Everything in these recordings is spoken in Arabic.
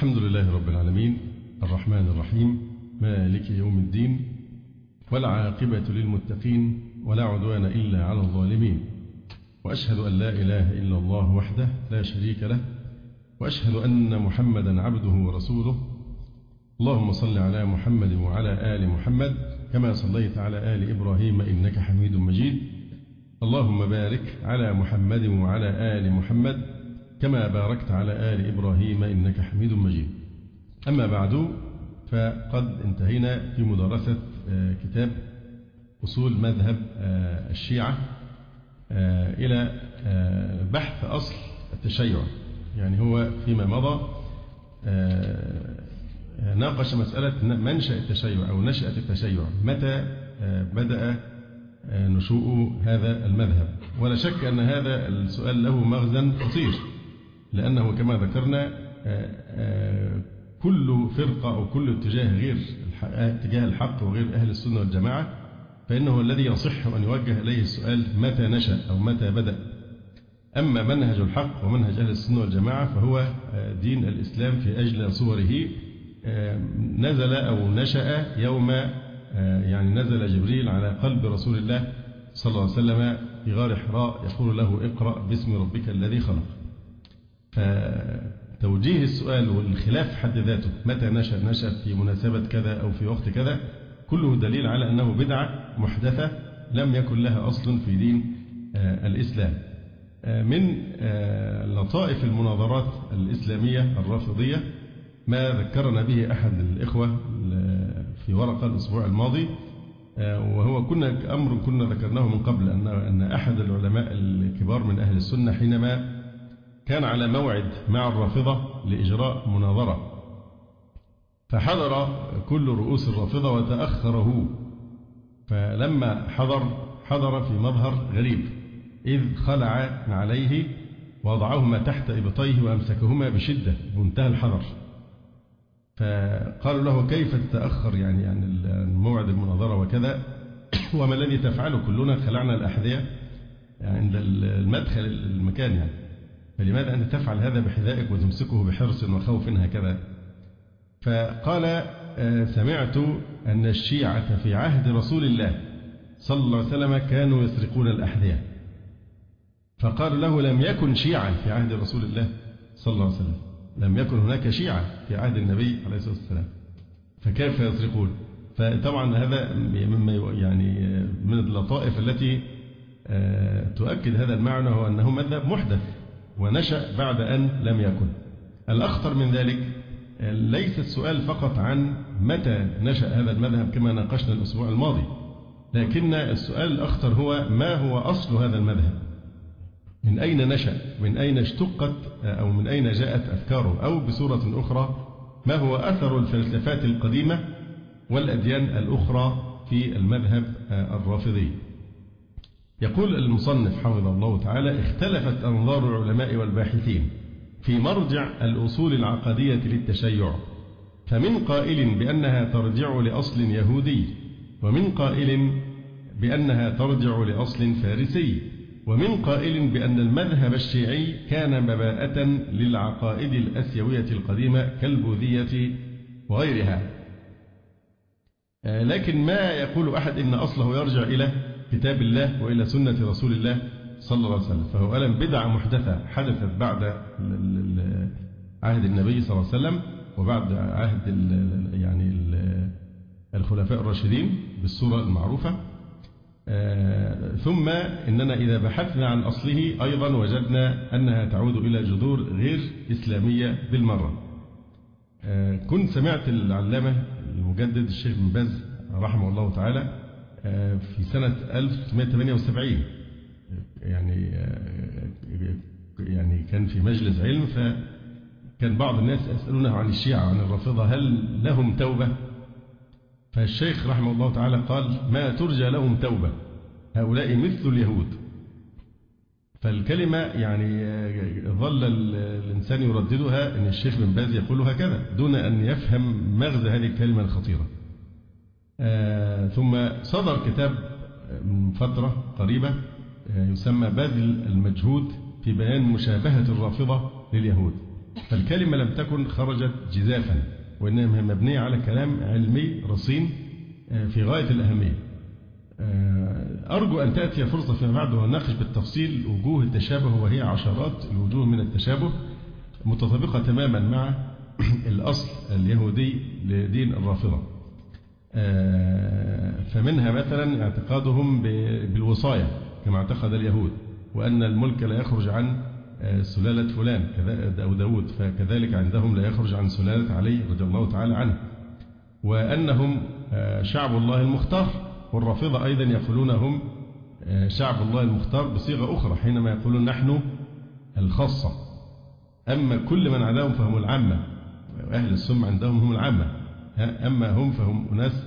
الحمد لله رب العالمين الرحمن الرحيم مالك يوم الدين والعاقبة للمتقين ولا عدوان إلا على الظالمين، وأشهد أن لا إله إلا الله وحده لا شريك له، وأشهد أن محمدا عبده ورسوله. اللهم صل على محمد وعلى آل محمد كما صليت على آل إبراهيم إنك حميد مجيد. اللهم بارك على محمد وعلى آل محمد كما باركت على آل إبراهيم إنك حميد مجيد. أما بعد، فقد انتهينا في مدرسة كتاب أصول مذهب الشيعة إلى بحث أصل التشيع. يعني هو فيما مضى ناقش مسألة منشأ التشيع أو نشأة التشيع، متى بدأ نشوء هذا المذهب. ولا شك أن هذا السؤال له مغزى خطير، لأنه كما ذكرنا كل فرقة أو كل اتجاه غير اتجاه الحق وغير أهل السنة والجماعة، فإنه الذي يصح أن يوجه إليه السؤال متى نشأ أو متى بدأ. أما منهج الحق ومنهج أهل السنة والجماعة فهو دين الإسلام في أجل صوره، نزل أو نشأ يوم يعني نزل جبريل على قلب رسول الله صلى الله عليه وسلم في غار حراء يقول له اقرأ باسم ربك الذي خلق. فتوجيه السؤال والخلاف حد ذاته متى نشأ في مناسبة كذا أو في وقت كذا، كله دليل على أنه بدعة محدثة لم يكن لها أصل في دين الإسلام. من لطائف المناظرات الإسلامية الرافضية ما ذكرنا به أحد الإخوة في ورقة الأسبوع الماضي، وهو كنا ذكرناه من قبل أن أحد العلماء الكبار من أهل السنة حينما كان على موعد مع الرافضة لإجراء مناظرة، فحضر كل رؤوس الرافضة وتأخر هو، فلما حضر في مظهر غريب، إذ خلع عليه ووضعهما تحت إبطيه وأمسكهما بشدة بمنتهى الحذر. فقالوا له كيف تتأخر يعني عن موعد المناظرة وكذا، وما الذي تفعله؟ كلنا خلعنا الأحذية عند المدخل المكان يعني، فلماذا أنت تفعل هذا بحذائك وتمسكه بحرص وخوف هكذا؟ فقال سمعت أن الشيعة في عهد رسول الله صلى الله عليه وسلم كانوا يسرقون الأحذية. فقال له لم يكن شيعة في عهد رسول الله صلى الله عليه وسلم، لم يكن هناك شيعة في عهد النبي عليه الصلاة والسلام، فكيف يسرقون؟ فطبعا هذا مما يعني من اللطائف التي تؤكد هذا المعنى، هو أنه مذهب محدث ونشأ بعد أن لم يكن. الأخطر من ذلك ليس السؤال فقط عن متى نشأ هذا المذهب كما ناقشنا الأسبوع الماضي، لكن السؤال الأخطر هو ما هو أصل هذا المذهب، من أين نشأ، من أين اشتقت أو من أين جاءت أفكاره، أو بصورة أخرى ما هو أثر الفلسفات القديمة والأديان الأخرى في المذهب الرافضي. يقول المصنف حفظه الله تعالى اختلفت أنظار العلماء والباحثين في مرجع الأصول العقدية للتشيع، فمن قائل بأنها ترجع لأصل يهودي، ومن قائل بأنها ترجع لأصل فارسي، ومن قائل بأن المذهب الشيعي كان مباءة للعقائد الأسيوية القديمة كالبوذية وغيرها. لكن ما يقول أحد إن أصله يرجع إلى كتاب الله وإلى سنة رسول الله صلى الله عليه وسلم، فهو أولا بدعة محدثة حدثت بعد عهد النبي صلى الله عليه وسلم وبعد عهد يعني الخلفاء الراشدين بالصورة المعروفة. ثم إننا إذا بحثنا عن أصله أيضا وجدنا أنها تعود إلى جذور غير إسلامية بالمرة. كنت سمعت العلامة المجدد الشيخ بن باز رحمه الله تعالى في سنة 1978 يعني كان في مجلس علم، فكان بعض الناس يسألونه عن الشيعة عن الرافضة هل لهم توبة؟ فالشيخ رحمه الله تعالى قال ما ترجى لهم توبة، هؤلاء مثل اليهود. فالكلمة يعني ظل الإنسان يرددها أن الشيخ بن باز يقول هكذا دون أن يفهم مغزى هذه الكلمة الخطيرة. ثم صدر كتاب من فترة قريبة يسمى باذل المجهود في بيان مشابهة الرافضة لليهود. فالكلمة لم تكن خرجت جزافا، وإنما مبنية على كلام علمي رصين في غاية الأهمية. أرجو أن تأتي فرصة فيما بعد ونناقش بالتفصيل وجوه التشابه، وهي عشرات الوجوه من التشابه متطابقة تماما مع الأصل اليهودي لدين الرافضة. فمنها مثلا اعتقادهم بالوصاية كما اعتقد اليهود، وأن الملك لا يخرج عن سلالة فلان أو داود، فكذلك عندهم لا يخرج عن سلالة علي رضي الله تعالى عنه، وأنهم شعب الله المختار. والرافضة أيضا يقولون هم شعب الله المختار بصيغة أخرى حينما يقولون نحن الخاصة، أما كل من عداهم فهم العامة، أهل السنة عندهم هم العامة، أما هم فهم أناس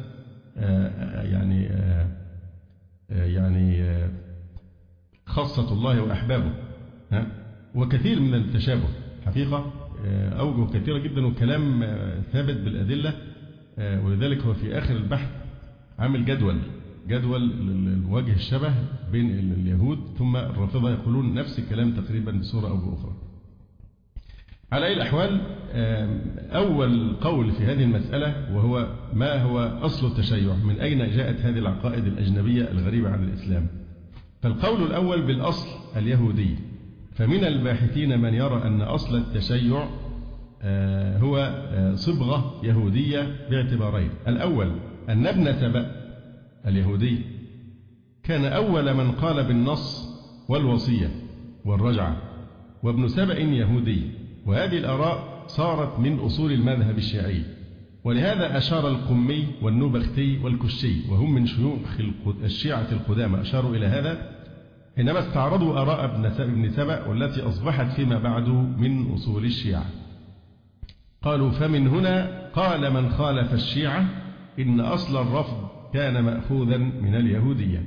يعني خاصة الله وأحبابه. وكثير من التشابه حقيقة أوجه كثيرة جدا، وكلام ثابت بالأدلة، ولذلك هو في آخر البحث عامل جدول وجه الشبه بين اليهود ثم الرافضة، يقولون نفس الكلام تقريبا بصورة أو بأخرى. على أي الأحوال، أول قول في هذه المسألة وهو ما هو أصل التشيع، من أين جاءت هذه العقائد الأجنبية الغريبة عن الإسلام؟ فالقول الأول بالأصل اليهودي، فمن الباحثين من يرى أن أصل التشيع هو صبغة يهودية باعتبارين. الأول أن ابن سبأ اليهودي كان أول من قال بالنص والوصية والرجعة، وابن سبأ يهودي، وهذه الآراء صارت من أصول المذهب الشيعي، ولهذا أشار القمي والنوبختي والكشي وهم من شيوخ الشيعة القدامى أشاروا إلى هذا حينما استعرضوا آراء ابن سبأ والتي أصبحت فيما بعد من أصول الشيعة. قالوا فمن هنا قال من خالف الشيعة إن أصل الرفض كان مأخوذا من اليهودية.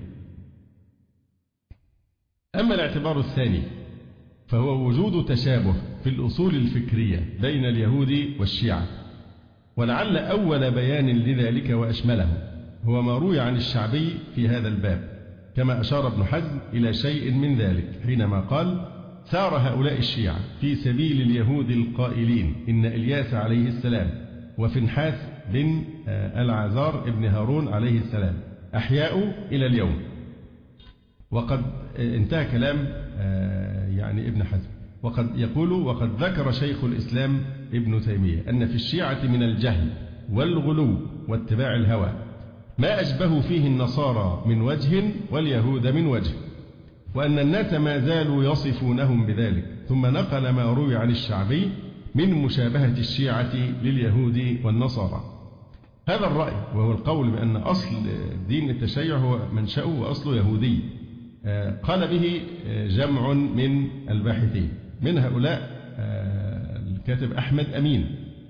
أما الاعتبار الثاني فهو وجود تشابه في الأصول الفكرية بين اليهود والشيعة، ولعل أول بيان لذلك وأشمله هو ما روي عن الشعبي في هذا الباب، كما أشار ابن حزم إلى شيء من ذلك حينما قال سار هؤلاء الشيعة في سبيل اليهود القائلين إن إلياس عليه السلام وفنحاس بن العازار ابن هارون عليه السلام أحياء إلى اليوم. وقد انتهى كلام يعني ابن حزم. وقد ذكر شيخ الإسلام ابن تيمية أن في الشيعة من الجهل والغلو واتباع الهوى ما أشبه فيه النصارى من وجه واليهود من وجه، وأن الناس ما زالوا يصفونهم بذلك، ثم نقل ما روي عن الشعبي من مشابهة الشيعة لليهود والنصارى. هذا الرأي وهو القول بأن أصل دين التشيع هو منشأه وأصله يهودي قال به جمع من الباحثين، من هؤلاء الكاتب أحمد أمين،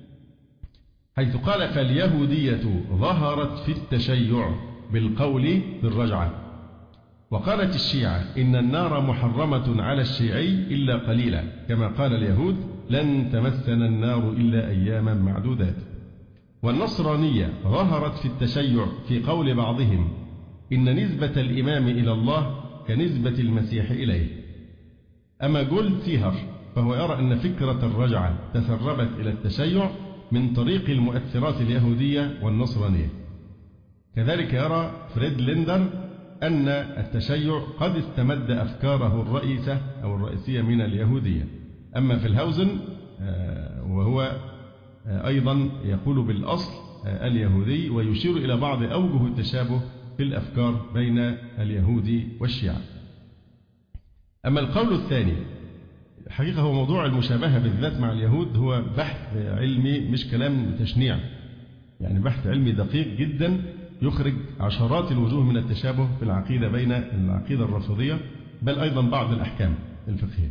حيث قال فاليهودية ظهرت في التشيع بالقول بالرجعة. وقالت الشيعة إن النار محرمة على الشيعي إلا قليلا، كما قال اليهود لن تمسنا النار إلا أياما معدودات. والنصرانية ظهرت في التشيع في قول بعضهم إن نسبة الإمام إلى الله كنسبة المسيح إليه. أما جولد سيهر فهو يرى أن فكرة الرجعة تسربت إلى التشيع من طريق المؤثرات اليهودية والنصرانية. كذلك يرى فريد ليندر أن التشيع قد استمد أفكاره الرئيسية من اليهودية. أما في الهاوزن وهو أيضا يقول بالأصل اليهودي، ويشير إلى بعض أوجه التشابه في الأفكار بين اليهود والشيعة. أما القول الثاني حقيقة هو موضوع المشابهة بالذات مع اليهود، هو بحث علمي مش كلام تشنيع، يعني بحث علمي دقيق جدا يخرج عشرات الوجوه من التشابه في العقيدة بين العقيدة الرافضية بل أيضا بعض الأحكام الفقهية.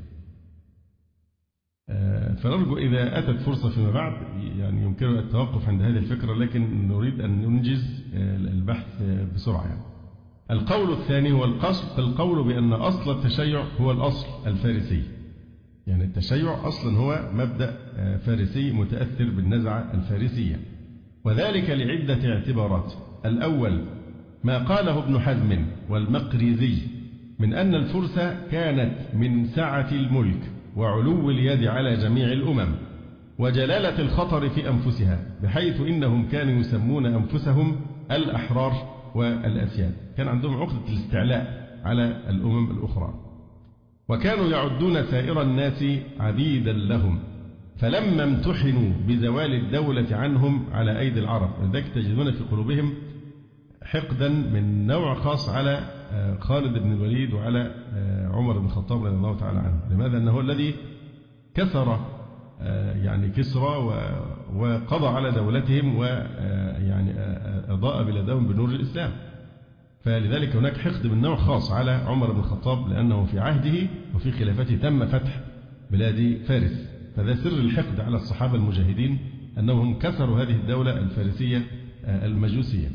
فنرجو إذا أتت فرصة فيما بعد يعني يمكن التوقف عند هذه الفكرة، لكن نريد أن ننجز البحث بسرعة. يعني القول الثاني هو القول بأن أصل التشيع هو الأصل الفارسي، يعني التشيع أصلا هو مبدأ فارسي متأثر بالنزعة الفارسية، وذلك لعدة اعتبارات. الأول ما قاله ابن حزم والمقريزي من أن الفرس كانت من سعة الملك وعلو اليد على جميع الأمم، وجلالة الخطر في أنفسها، بحيث إنهم كانوا يسمون أنفسهم الأحرار والأسياد، كان عندهم عقدة الاستعلاء على الأمم الأخرى، وكانوا يعدون سائر الناس عبيدا لهم. فلما امتحنوا بزوال الدولة عنهم على أيدي العرب، لذلك تجدون في قلوبهم حقدا من نوع خاص على خالد بن الوليد وعلى عمر بن الخطاب رضي الله تعالى عنه. لماذا؟ أنه الذي كسر يعني كسرى وقضى على دولتهم ويعني أضاء بلادهم بنور الإسلام. فلذلك هناك حقد من نوع خاص على عمر بن الخطاب، لأنه في عهده وفي خلافته تم فتح بلاد فارس. فذا سر الحقد على الصحابة المجاهدين، أنهم كسروا هذه الدولة الفارسية المجوسية.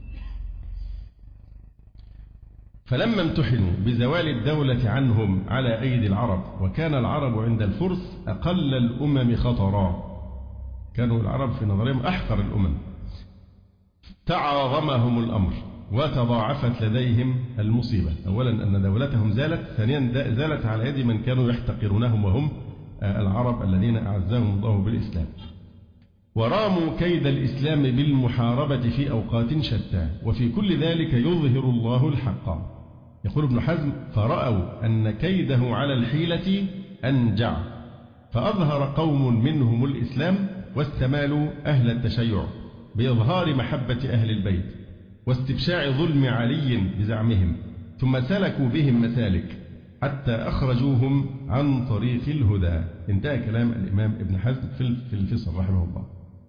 فلما امتحنوا بزوال الدولة عنهم على أيدي العرب، وكان العرب عند الفرس أقل الأمم خطرا، كانوا العرب في نظرهم أحقر الأمم، تعاظمهم الأمر وتضاعفت لديهم المصيبة. أولا أن دولتهم زالت، ثانيا زالت على يد من كانوا يحتقرونهم وهم العرب الذين أعزهم الله بالإسلام. وراموا كيد الإسلام بالمحاربة في أوقات شتى، وفي كل ذلك يظهر الله الحق. يقول ابن حزم: فرأوا أن كيده على الحيلة أنجع، فأظهر قوم منهم الإسلام واستمالوا أهل التشيع بإظهار محبة أهل البيت واستبشاع ظلم علي بزعمهم، ثم سلكوا بهم مسالك حتى أخرجوهم عن طريق الهدى. انتهى كلام الإمام ابن حزم في الفصل رحمه الله.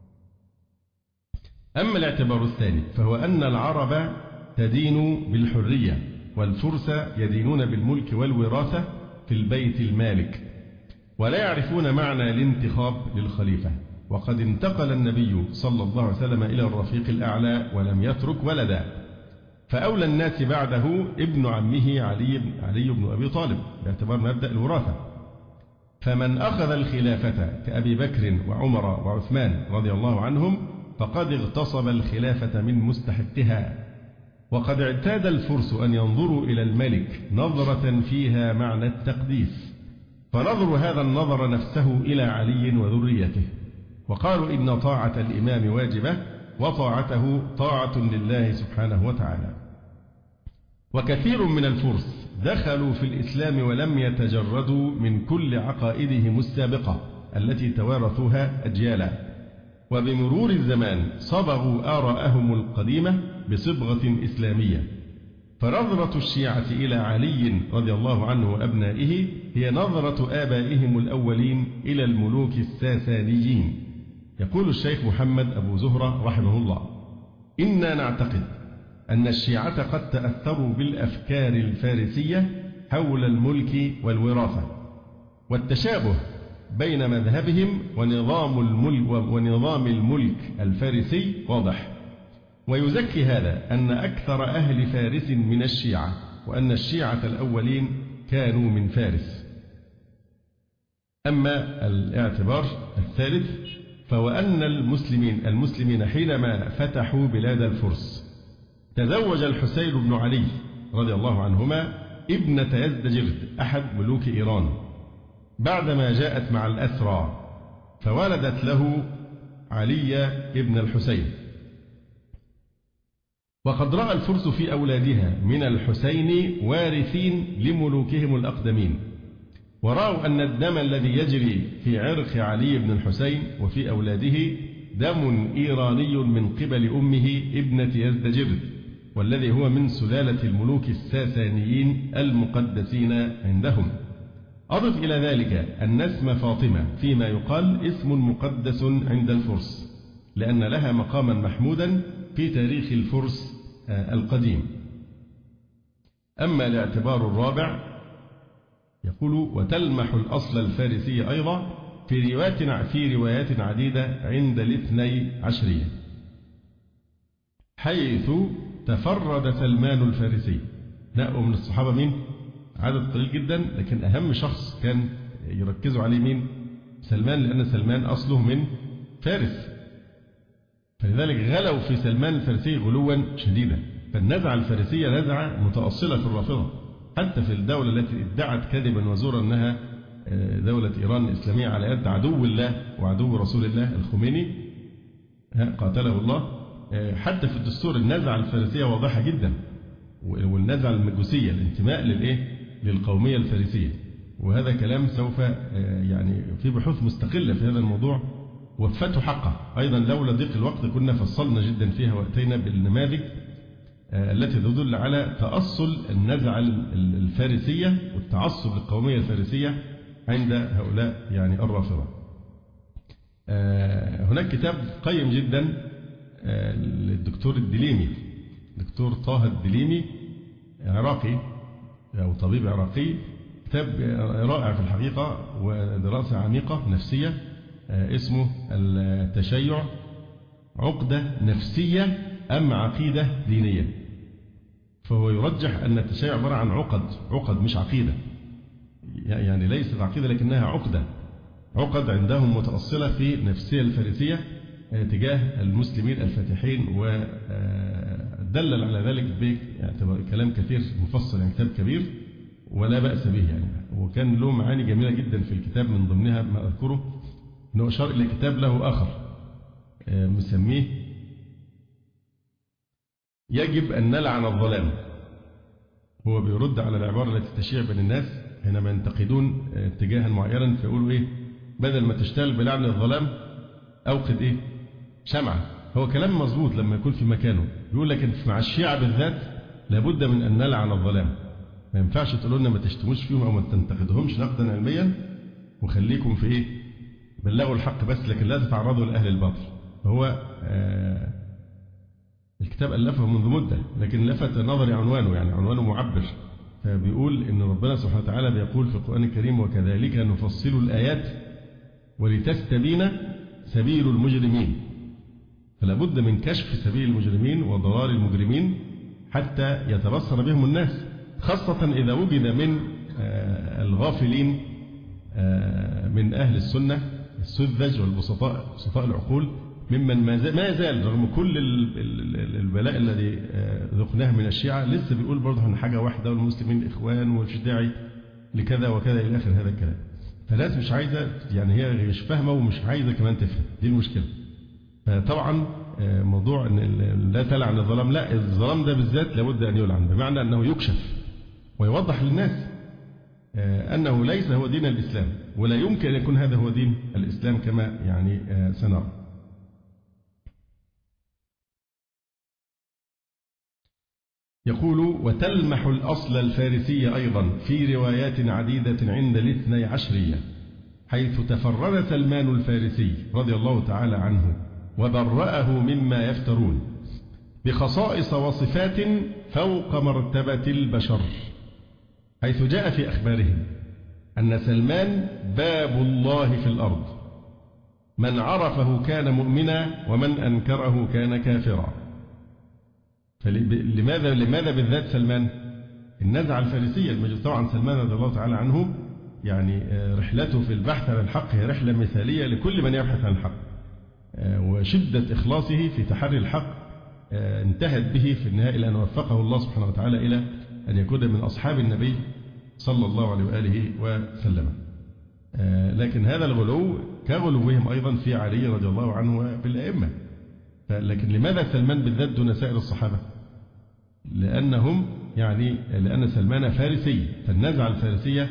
أما الاعتبار الثاني فهو أن العرب تدين بالحرية، والفرس يدينون بالملك والوراثة في البيت المالك، ولا يعرفون معنى الانتخاب للخليفة. وقد انتقل النبي صلى الله عليه وسلم إلى الرفيق الأعلى ولم يترك ولدا، فأولى الناس بعده ابن عمه علي بن أبي طالب باعتبار مبدأ الوراثة. فمن أخذ الخلافة كأبي بكر وعمر وعثمان رضي الله عنهم فقد اغتصب الخلافة من مستحقها. وقد اعتاد الفرس أن ينظروا إلى الملك نظرة فيها معنى التقديس، فنظروا هذا النظر نفسه إلى علي وذريته، وقالوا إن طاعة الإمام واجبة وطاعته طاعة لله سبحانه وتعالى. وكثير من الفرس دخلوا في الإسلام ولم يتجردوا من كل عقائدهم السابقة التي توارثوها أجيالا، وبمرور الزمان صبغوا آراءهم القديمة بصبغة إسلامية. فنظرة الشيعة إلى علي رضي الله عنه وأبنائه هي نظرة آبائهم الأولين إلى الملوك الساسانيين. يقول الشيخ محمد أبو زهرة رحمه الله: إنا نعتقد أن الشيعة قد تأثروا بالأفكار الفارسية حول الملك والوراثة، والتشابه بين مذهبهم ونظام الملك الفارسي واضح. ويزكي هذا أن أكثر أهل فارس من الشيعة، وأن الشيعة الأولين كانوا من فارس. أما الاعتبار الثالث فهو أن المسلمين حينما فتحوا بلاد الفرس تزوج الحسين بن علي رضي الله عنهما ابنة يزدجرد أحد ملوك إيران بعدما جاءت مع الأسرى، فولدت له علي ابن الحسين. وقد رأى الفرس في أولادها من الحسين وارثين لملوكهم الأقدمين، ورأوا أن الدم الذي يجري في عرق علي بن الحسين وفي أولاده دم إيراني من قبل أمه ابنة يزدجرد، والذي هو من سلالة الملوك الساسانيين المقدسين عندهم. أضف إلى ذلك أن اسم فاطمة فيما يقال اسم مقدس عند الفرس، لأن لها مقاما محمودا في تاريخ الفرس القديم. أما الاعتبار الرابع يقول: وتلمح الأصل الفارسي أيضا في روايات عديدة عند الاثني عشرية، حيث تفرد سلمان الفارسي. نقوا من الصحابة مين؟ عدد قليل جدا، لكن أهم شخص كان يركزوا عليه مين؟ سلمان، لأن سلمان أصله من فارس، فلذلك غلوا في سلمان الفارسي غلوا شديدا. فالنزعة الفارسية نزعة متأصلة في الرافضة، حتى في الدولة التي ادعت كذبا وزورا أنها دولة إيران الإسلامية على يد عدو الله وعدو رسول الله الخميني قاتله الله. حتى في الدستور النزعة الفارسية واضحة جدا، والنزعة المجوسية الانتماء للقومية الفارسية. وهذا كلام سوف يعني في بحوث مستقلة في هذا الموضوع وفته حقه. أيضا لولا ضيق الوقت كنا فصلنا جدا فيها وأتينا بالنماذج التي تدل على تأصل النزعة الفارسية والتعصب للقومية الفارسية عند هؤلاء يعني الرافضة. هناك كتاب قيم جدا للدكتور الدليمي، دكتور طه الدليمي، عراقي أو طبيب عراقي، كتاب رائع في الحقيقة ودراسة عميقة نفسية، اسمه التشيع عقدة نفسية أم عقيدة دينية. فهو يرجح أن التشيع عبارة عن عقد مش عقيدة، يعني ليست عقيدة لكنها عقد عندهم متأصلة في النفسية الفارسية تجاه المسلمين الفاتحين، ودلل على ذلك بكلام كثير مفصل، يعني كتاب كبير ولا بأس به يعني. وكان له معاني جميلة جدا في الكتاب، من ضمنها ما أذكره أنه أشار إلى كتاب له آخر مسميه يجب أن نلعن الظلام. هو بيرد على العبارة التي تشيع بين الناس حينما ينتقدون اتجاها معينا، فيقولوا إيه؟ بدل ما تشتغل بلعن الظلام أوقد شمعة. هو كلام مظبوط لما يكون في مكانه، يقول لكن مع الشيعة بالذات لابد من أن نلعن الظلام. ما ينفعش تقولوا لنا ما تشتموش فيهم أو ما تنتقدهمش نقدا علميا، وخليكم في بلغوا الحق بس، لكن لا تتعرضوا لأهل الباطل. فهو الكتاب ألفه منذ مدة، لكن لفت نظري عنوانه، يعني عنوانه معبر. فبيقول إن ربنا سبحانه وتعالى بيقول في القرآن الكريم وكذلك نفصل الآيات ولتستبين سبيل المجرمين. فلا بد من كشف سبيل المجرمين وضلال المجرمين حتى يتبصر بهم الناس، خاصة إذا وجد من الغافلين من أهل السنة السذج والبسطاء العقول، ممن ما زال رغم كل البلاء الذي ذقناه من الشيعة لسه بيقول برضه عن حاجة واحدة والمسلمين إخوان ومش داعي لكذا وكذا إلى آخر هذا الكلام. فالناس مش عايزة، يعني هي مش فاهمة ومش عايزة كمان تفهم، دي المشكلة. فطبعا موضوع أن لا تلعن الظلام، لا، الظلام ده بالذات لابد أن يلعن، بمعنى أنه يكشف ويوضح للناس أنه ليس هو دين الإسلام، ولا يمكن أن يكون هذا هو دين الإسلام كما يعني سنرى. يقول وتلمح الأصل الفارسي أيضا في روايات عديدة عند الاثني عشرية، حيث تفرد سلمان الفارسي رضي الله تعالى عنه وبرأه مما يفترون بخصائص وصفات فوق مرتبة البشر، حيث جاء في أخبارهم أن سلمان باب الله في الأرض، من عرفه كان مؤمنا ومن أنكره كان كافرا. لماذا بالذات سلمان؟ النزعة الفارسية المجوس. طبعا سلمان رضي الله تعالى عنه يعني رحلته في البحث عن الحق هي رحلة مثالية لكل من يبحث عن الحق، وشدة إخلاصه في تحري الحق انتهت به في النهاية إلى أن وفقه الله سبحانه وتعالى إلى أن يكون من أصحاب النبي صلى الله عليه وآله وسلم. لكن هذا الغلو كغلوهم أيضا في علي رضي الله عنه وفي الأئمة. لكن لماذا سلمان بالذات دون سائر الصحابة؟ لأن سلمان فارسي، فالنزعة الفارسية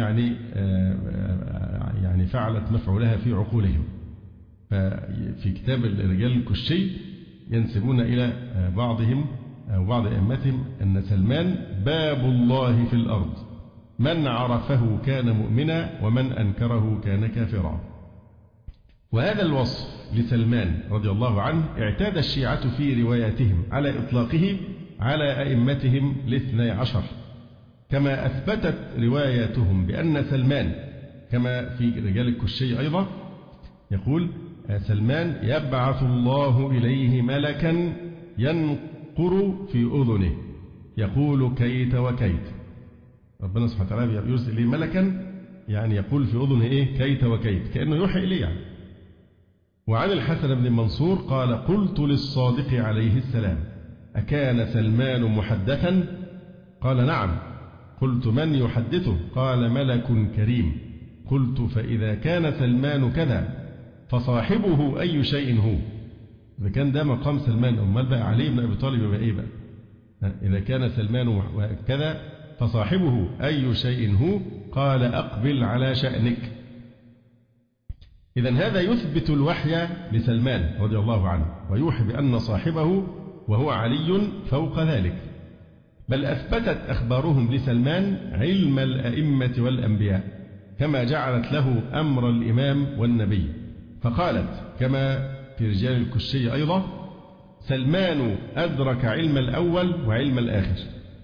يعني فعلت مفعولها في عقولهم. ففي كتاب الرجال الكشي ينسبون إلى بعضهم أو بعض أئمتهم أن سلمان باب الله في الأرض، من عرفه كان مؤمنا ومن أنكره كان كافرا. وهذا الوصف لسلمان رضي الله عنه اعتاد الشيعة في رواياتهم على إطلاقه على أئمتهم الاثني عشر، كما أثبتت رواياتهم بأن سلمان كما في رجال الكشي أيضا يقول سلمان يبعث الله إليه ملكا ينقر في أذنه يقول كيت وكيت. ربنا سبحانه وتعالى يرسل إليه ملكا يعني يقول في أذنه كيت وكيت، كأنه يوحي إليه يعني. وعن الحسن بن منصور قال قلت للصادق عليه السلام أكان سلمان محدثا؟ قال نعم. قلت من يحدثه؟ قال ملك كريم. قلت فإذا كان سلمان كذا فصاحبه أي شيء هو. إذا كان ده مقام سلمان، أمال بقى علي بن أبي طالب يبقى إيه بقى؟ إذا كان سلمان كذا فصاحبه أي شيء هو. قال أقبل على شأنك. إذن هذا يثبت الوحي لسلمان رضي الله عنه، ويوحي بأن صاحبه وهو علي فوق ذلك. بل أثبتت أخبارهم لسلمان علم الأئمة والأنبياء، كما جعلت له أمر الإمام والنبي، فقالت كما في رجال الكشي أيضا: سلمان أدرك علم الأول وعلم الآخر.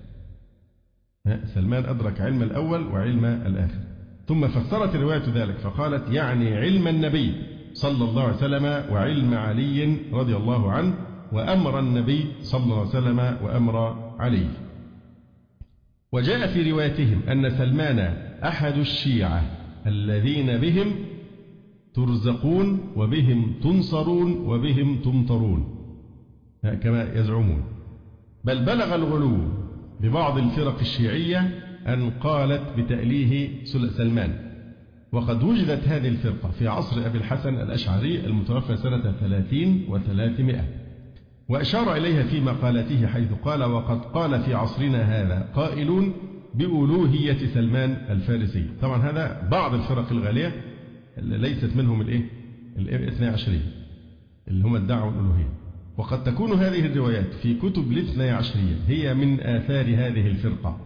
سلمان أدرك علم الأول وعلم الآخر. ثم فسرت الرواية ذلك فقالت: يعني علم النبي صلى الله عليه وسلم وعلم علي رضي الله عنه وأمر النبي صلى الله عليه وسلم وأمر علي. وجاء في روايتهم أن سلمان أحد الشيعة الذين بهم ترزقون وبهم تنصرون وبهم تمطرون كما يزعمون. بل بلغ الغلو ببعض الفرق الشيعية أن قالت بتأليه سلمان. وقد وجدت هذه الفرقة في عصر أبي الحسن الأشعري المتوفى سنة 30 و300، وأشار إليها في مقالته حيث قال: وقد قال في عصرنا هذا قائلون بألوهية سلمان الفارسي. طبعا هذا بعض الفرق الغالية اللي ليست منهم الاثنى عشرية اللي هم ادعوا الألوهية. وقد تكون هذه الروايات في كتب الاثنى عشرية هي من آثار هذه الفرقة،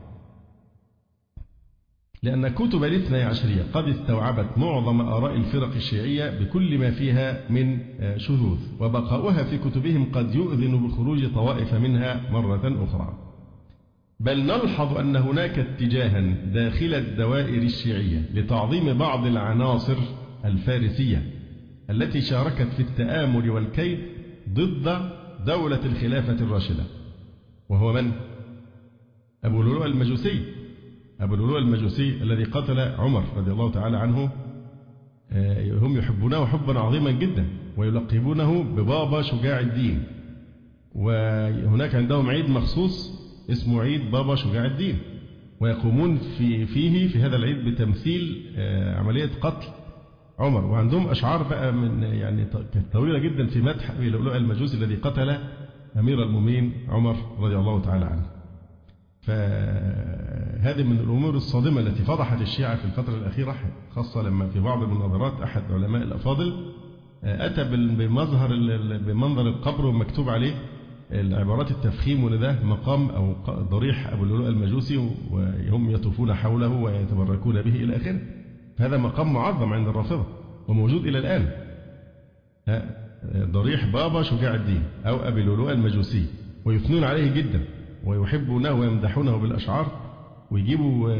لأن كتب الاثنى عشرية قد استوعبت معظم آراء الفرق الشيعية بكل ما فيها من شذوذ، وبقاؤها في كتبهم قد يؤذن بخروج طوائف منها مرة أخرى. بل نلحظ أن هناك اتجاها داخل الدوائر الشيعية لتعظيم بعض العناصر الفارسية التي شاركت في التآمر والكيد ضد دولة الخلافة الراشدة، وهو من؟ أبو لؤلؤ المجوسي. أبو لؤلؤ المجوسي الذي قتل عمر رضي الله تعالى عنه. هم يحبونه حبا عظيما جدا ويلقبونه ببابا شجاع الدين، وهناك عندهم عيد مخصوص اسمه عيد بابا شجاع الدين، ويقومون فيه في هذا العيد بتمثيل عملية قتل عمر. وعندهم أشعار بقى من يعني كانت طويلة جدا في مدح أبي لؤلؤ المجوسي الذي قتل أمير المؤمنين عمر رضي الله تعالى عنه. فهذه من الأمور الصادمة التي فضحت الشيعة في الفترة الأخيرة، خاصة لما في بعض المناظرات أحد علماء الأفاضل أتى بمنظر القبر ومكتوب عليه العبارات التفخيم، وأن ده مقام أو ضريح أبو لؤلؤ المجوسي وهم يطوفون حوله ويتبركون به إلى آخره. هذا مقام معظم عند الرافضة وموجود إلى الآن، ضريح بابا شجاع الدين أو أبي لؤلؤ المجوسي، ويثنون عليه جدا ويحبونه ويمدحونه بالأشعار، ويجيبوا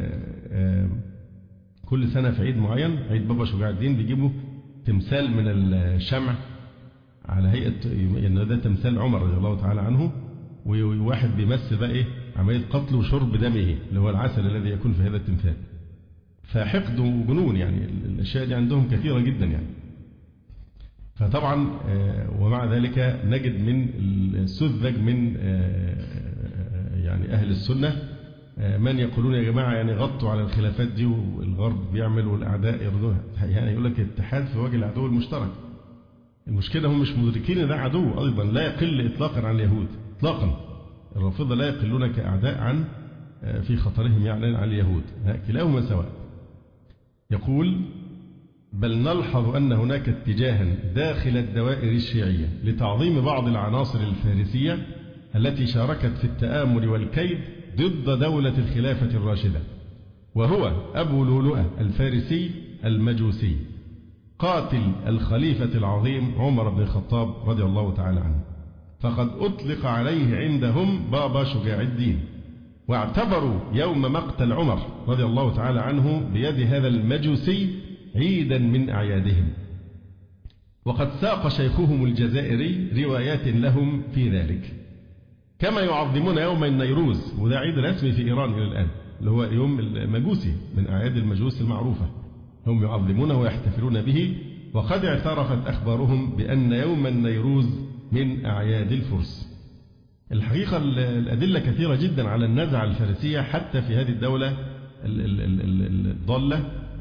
كل سنة في عيد معين، عيد بابا شجاع الدين، بيجيبوا تمثال من الشمع على هيئة إن ده تمثال عمر رضي الله تعالى عنه، وواحد بيمثل بقى إيه عملية قتل وشرب دمه اللي هو العسل الذي يكون في هذا التمثال. فحقد وجنون يعني الأشياء دي عندهم كثيرة جدا يعني. فطبعا ومع ذلك نجد من السذج من يعني أهل السنة من يقولون يا جماعة يعني غطوا على الخلافات دي، والغرب بيعمل والأعداء يرضوها، يعني يقول لك الاتحاد في وجه العدو المشترك. المشكلة هم مش مدركين ان ده عدو أيضا لا يقل إطلاقا عن اليهود إطلاقا. الرافضة لا يقلون كأعداء عن في خطرهم يعني عن اليهود، كلاهما سواء. يقول: بل نلحظ أن هناك اتجاها داخل الدوائر الشيعية لتعظيم بعض العناصر الفارسية التي شاركت في التآمر والكيد ضد دولة الخلافة الراشدة، وهو أبو لؤلؤ الفارسي المجوسي قاتل الخليفة العظيم عمر بن الخطاب رضي الله تعالى عنه. فقد أطلق عليه عندهم بابا شجاع الدين، واعتبروا يوم مقتل عمر رضي الله تعالى عنه بيد هذا المجوسي عيدا من أعيادهم. وقد ساق شيخهم الجزائري روايات لهم في ذلك، كما يعظمون يوم النيروز، وده عيد رسمي في إيران إلى الآن، اللي هو يوم المجوسي من أعياد المجوس المعروفة، هم يعظمونه ويحتفلون به. وقد اعترفت أخبارهم بأن يوم النيروز من أعياد الفرس. الحقيقة الأدلة كثيرة جدا على النزعة الفارسية حتى في هذه الدولة الضالة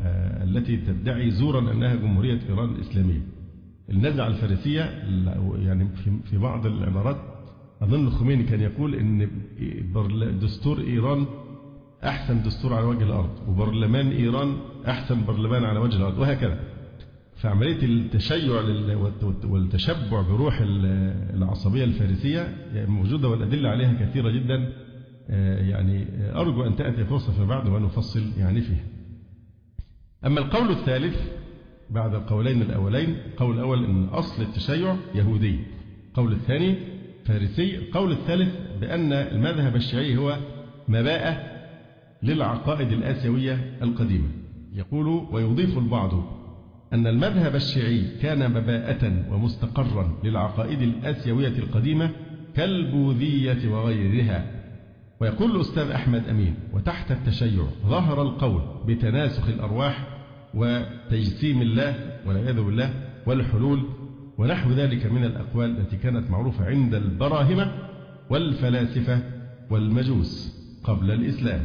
التي تدعي زورا أنها جمهورية إيران الإسلامية. النزعة الفارسية يعني في بعض العبارات أظن الخميني كان يقول إن دستور إيران أحسن دستور على وجه الأرض، وبرلمان إيران أحسن برلمان على وجه الأرض، وهكذا. فعملية التشيع والتشبع بروح العصبية الفارسية موجودة، والأدلة عليها كثيرة جدا. يعني أرجو أن تأتي فرصة فيما بعد ونفصل يعني فيها. أما القول الثالث بعد القولين الأولين، القول الأول أن أصل التشيع يهودي، القول الثاني فارسي، القول الثالث بأن المذهب الشيعي هو مباءة للعقائد الآسيوية القديمة. يقول ويضيف البعض أن المذهب الشيعي كان مباءة ومستقرا للعقائد الآسيوية القديمة كالبوذية وغيرها. ويقول الأستاذ أحمد أمين وتحت التشيع ظهر القول بتناسخ الأرواح وتجسيم الله والعياذ بالله والحلول ونحو ذلك من الأقوال التي كانت معروفة عند البراهمة والفلاسفة والمجوس قبل الإسلام.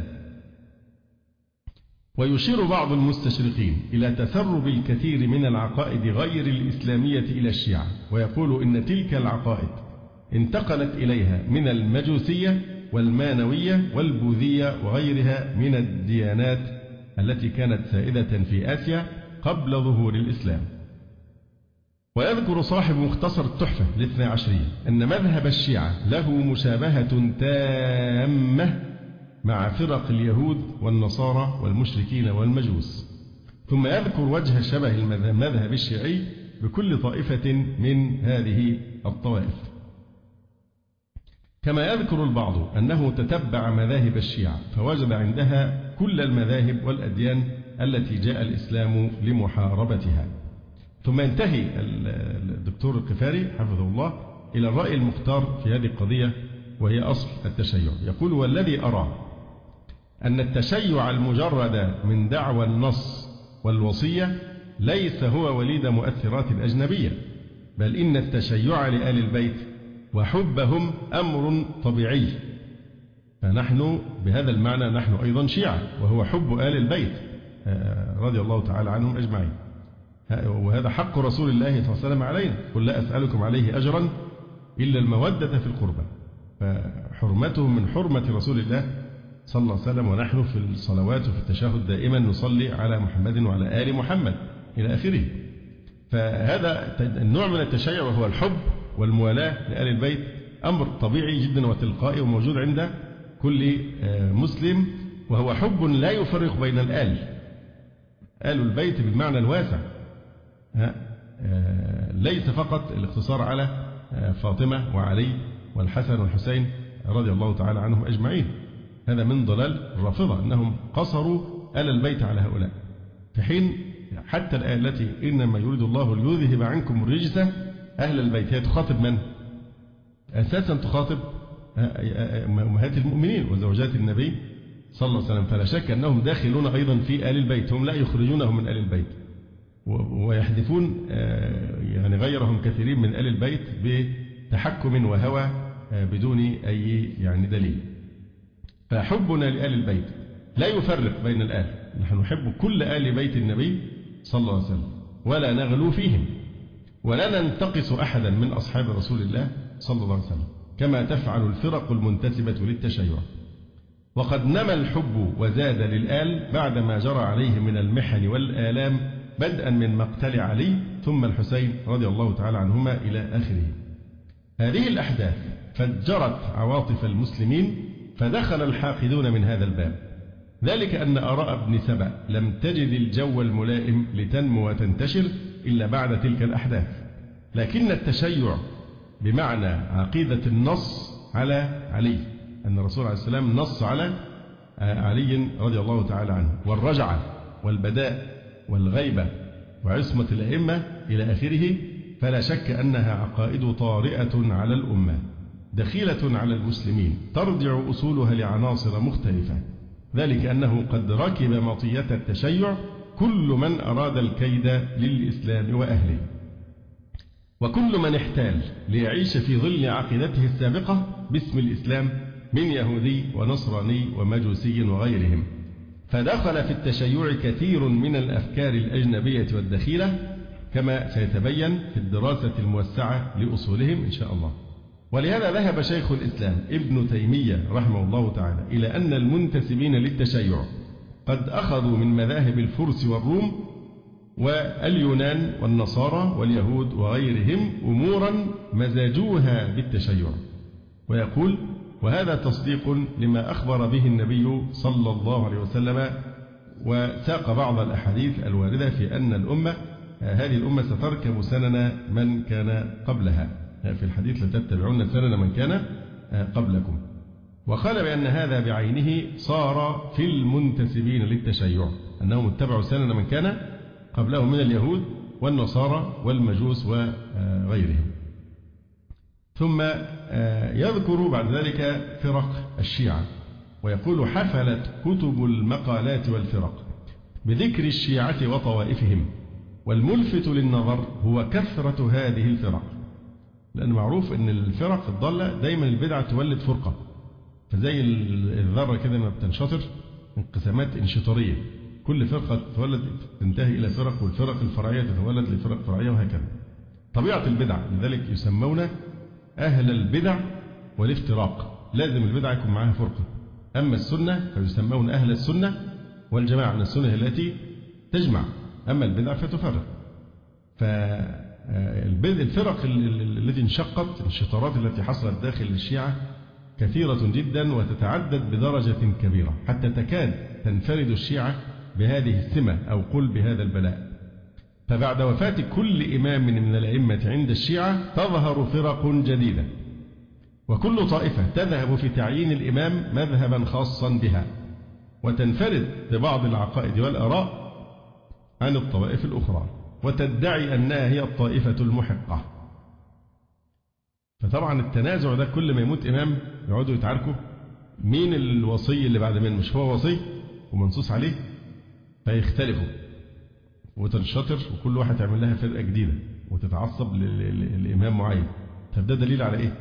ويشير بعض المستشرقين إلى تسرب الكثير من العقائد غير الإسلامية إلى الشيعة، ويقول إن تلك العقائد انتقلت إليها من المجوسية والمانوية والبوذية وغيرها من الديانات التي كانت سائدة في آسيا قبل ظهور الإسلام. ويذكر صاحب مختصر التحفة الاثنى عشرية أن مذهب الشيعة له مشابهة تامة مع فرق اليهود والنصارى والمشركين والمجوس، ثم يذكر وجه شبه المذهب الشيعي بكل طائفة من هذه الطوائف. كما يذكر البعض أنه تتبع مذاهب الشيعة فوجد عندها كل المذاهب والأديان التي جاء الإسلام لمحاربتها. ثم ينتهي الدكتور القفاري حفظه الله إلى الرأي المختار في هذه القضية وهي أصل التشيع. يقول والذي أرى أن التشيع المجرد من دعوى النص والوصية ليس هو وليد مؤثرات الأجنبية، بل إن التشيع لآل البيت وحبهم أمر طبيعي، فنحن بهذا المعنى نحن أيضا شيعة، وهو حب آل البيت رضي الله تعالى عنهم أجمعين، وهذا حق رسول الله صلى الله عليه وسلم علينا، قل لا أسألكم عليه أجرا إلا المودة في القربى، فحرمته من حرمة رسول الله صلى الله عليه وسلم، ونحن في الصلوات وفي التشهد دائما نصلي على محمد وعلى آل محمد إلى آخره. فهذا النوع من التشيع وهو الحب والموالاة لآل البيت أمر طبيعي جدا وتلقائي وموجود عند كل مسلم، وهو حب لا يفرق بين آل البيت بالمعنى الواسع، ليس فقط الاقتصار على فاطمة وعلي والحسن والحسين رضي الله تعالى عنهم أجمعين. هذا من ضلال الرافضة أنهم قصروا آل البيت على هؤلاء، في حين حتى الآية التي إنما يريد الله ليذهب عنكم الرجس أهل البيت هي تخاطب من؟ أساسا تخاطب أمهات المؤمنين وزوجات النبي صلى الله عليه وسلم، فلا شك أنهم داخلون أيضا في آل البيت، هم لا يخرجونهم من آل البيت ويحذفون يعني غيرهم كثيرين من آل البيت بتحكم وهوى بدون أي يعني دليل. فحبنا لآل البيت لا يفرق بين الآل، نحن نحب كل آل بيت النبي صلى الله عليه وسلم ولا نغلو فيهم، ولا ننتقص أحدا من أصحاب رسول الله صلى الله عليه وسلم كما تفعل الفرق المنتسبة للتشيع. وقد نمى الحب وزاد للآل بعدما جرى عليه من المحن والآلام، بدءا من مقتل علي ثم الحسين رضي الله تعالى عنهما إلى آخره. هذه الأحداث فجرت عواطف المسلمين فدخل الحاقدون من هذا الباب، ذلك أن آراء ابن سبأ لم تجد الجو الملائم لتنمو وتنتشر إلا بعد تلك الأحداث، لكن التشيع بمعنى عقيدة النص على علي، أن الرسول عليه السلام نص على علي رضي الله تعالى عنه، والرجعة والبداء والغيبة وعصمة الأئمة إلى آخره، فلا شك أنها عقائد طارئة على الأمة دخيلة على المسلمين ترجع أصولها لعناصر مختلفة، ذلك أنه قد ركب مطية التشيع كل من أراد الكيد للإسلام وأهله، وكل من احتال ليعيش في ظل عقيدته السابقة باسم الإسلام من يهودي ونصراني ومجوسي وغيرهم. فدخل في التشيع كثير من الأفكار الأجنبية والدخيلة كما سيتبين في الدراسة الموسعة لأصولهم إن شاء الله. ولهذا ذهب شيخ الإسلام ابن تيمية رحمه الله تعالى إلى أن المنتسبين للتشيع قد أخذوا من مذاهب الفرس والروم واليونان والنصارى واليهود وغيرهم أمورا مزاجوها بالتشيع، ويقول: وهذا تصديق لما أخبر به النبي صلى الله عليه وسلم، وساق بعض الأحاديث الواردة في أن هذه الأمة ستركب سنن من كان قبلها، في الحديث: لتتبعون سنن من كان قبلكم. وقال بأن هذا بعينه صار في المنتسبين للتشيع أنهم اتبعوا سنن من كان قبلهم من اليهود والنصارى والمجوس وغيرهم. ثم يذكر بعد ذلك فرق الشيعة، ويقول: حفلت كتب المقالات والفرق بذكر الشيعة وطوائفهم، والملفت للنظر هو كثرة هذه الفرق، لأن معروف أن الفرق الضالة دايما البدعة تولد فرقة، فزي الذرة كده ما بتنشطر انقسامات انشطارية، كل فرقة تتولد تنتهي إلى فرق، والفرق الفرعية تتولد لفرق فرعية، وهكذا طبيعة البدع. لذلك يسمون أهل البدع والافتراق، لازم البدع يكون معها فرقة. أما السنة فيسمون أهل السنة والجماعة، من السنة التي تجمع، أما البدع فتفرق. فالفرق التي انشقت، الانشطارات التي حصلت داخل الشيعة كثيرة جدا وتتعدد بدرجة كبيرة، حتى تكاد تنفرد الشيعة بهذه السمة أو قل بهذا البلاء. فبعد وفاة كل إمام من الأئمة عند الشيعة تظهر فرق جديدة، وكل طائفة تذهب في تعيين الإمام مذهبا خاصا بها، وتنفرد ببعض العقائد والآراء عن الطوائف الأخرى، وتدعي أنها هي الطائفة المحقة. فطبعا التنازع ده كل ما يموت إمام يقعدوا يتعاركوا مين الوصي اللي بعد منه، مش هو وصي ومنصوص عليه، فيختلفوا وتنشطر، وكل واحد يعمل لها فرقة جديدة وتتعصب لإمام معين. طب ده دليل على إيه؟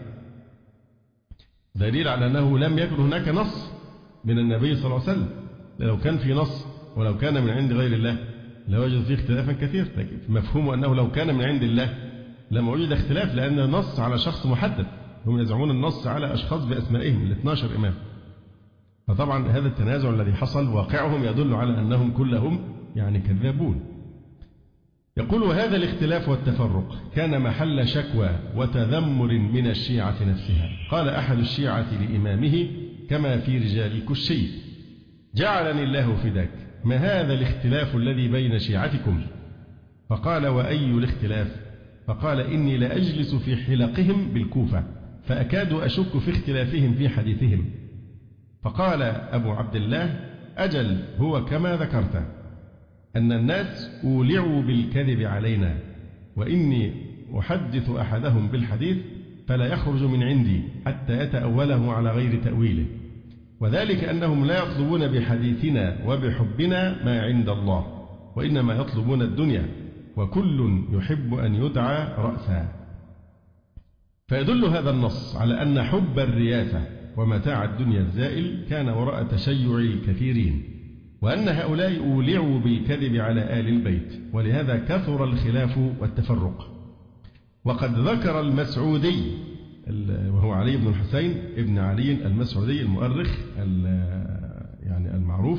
دليل على أنه لم يكن هناك نص من النبي صلى الله عليه وسلم. لو كان في نص ولو كان من عند غير الله لوجد فيه اختلافا كثير، لكن مفهومه أنه لو كان من عند الله لما وجد اختلاف، لأن النص على شخص محدد، هم يزعمون النص على أشخاص بأسمائهم 12 إمام. فطبعا هذا التنازع الذي حصل واقعهم يدل على أنهم كلهم يعني كذابون. يقول: وهذا الاختلاف والتفرق كان محل شكوى وتذمر من الشيعة نفسها. قال أحد الشيعة لإمامه كما في رجال الكشي: جعلني الله فداك، ما هذا الاختلاف الذي بين شيعتكم؟ فقال: وأي الاختلاف؟ فقال: إني لأجلس في حلقهم بالكوفة فأكاد أشك في اختلافهم في حديثهم. فقال أبو عبد الله: أجل، هو كما ذكرت أن الناس أولعوا بالكذب علينا، وإني أحدث أحدهم بالحديث فلا يخرج من عندي حتى يتأوله على غير تأويله، وذلك أنهم لا يطلبون بحديثنا وبحبنا ما عند الله، وإنما يطلبون الدنيا، وكل يحب أن يدعى رأسا. فيدل هذا النص على أن حب الرياسة ومتاع الدنيا الزائل كان وراء تشيع الكثيرين، وأن هؤلاء أولعوا بالكذب على آل البيت، ولهذا كثر الخلاف والتفرق. وقد ذكر المسعودي، وهو علي بن الحسين ابن علي المسعودي المؤرخ يعني المعروف،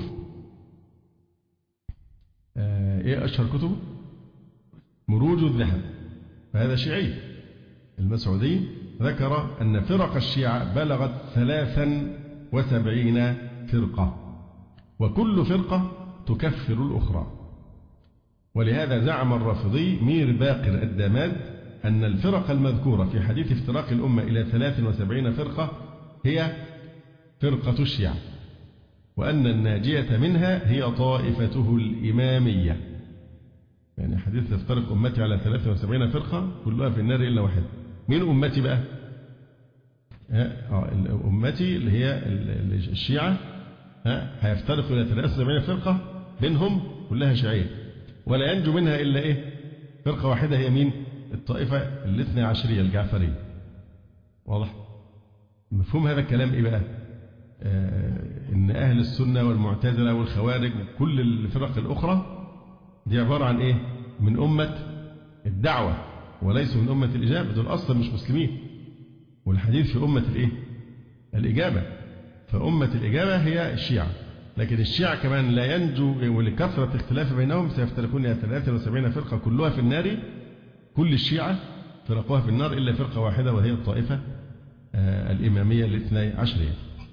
إيه أشهر كتبه؟ مروج الذهب، فهذا شيعي. المسعودي ذكر أن فرق الشيعة بلغت 73 فرقة، وكل فرقة تكفر الأخرى. ولهذا زعم الرافضي مير باقر الداماد أن الفرق المذكورة في حديث افتراق الأمة إلى 73 فرقة هي فرقة الشيعة، وأن الناجية منها هي طائفته الإمامية. يعني حديث تفترق أمتي على 73 فرقة كلها في النار إلا واحد. مين أمتي بقى؟ أمتي اللي هي الشيعة هيفترقوا إلى 73 فرقة، بينهم كلها شيعية، ولا ينجو منها إلا إيه؟ فرقة واحدة، هي مين؟ الطائفة الاثنى عشرية الجعفرية. واضح؟ مفهوم هذا الكلام إيه بقى؟ إن أهل السنة والمعتزلة والخوارج وكل الفرق الأخرى دي عبارة عن إيه؟ من أمة الدعوة وليسوا من أمة الإجابة، دول أصلا مش مسلمين. والحديث في أمة الإيه؟ الإجابة. فأمة الإجابة هي الشيعة، لكن الشيعة كمان لا ينجو، ولكثرة اختلاف بينهم سيفترقون إلى 73 فرقة كلها في النار. كل الشيعة فرقوها في النار إلا فرقة واحدة وهي الطائفة الإمامية الاثني عشرية.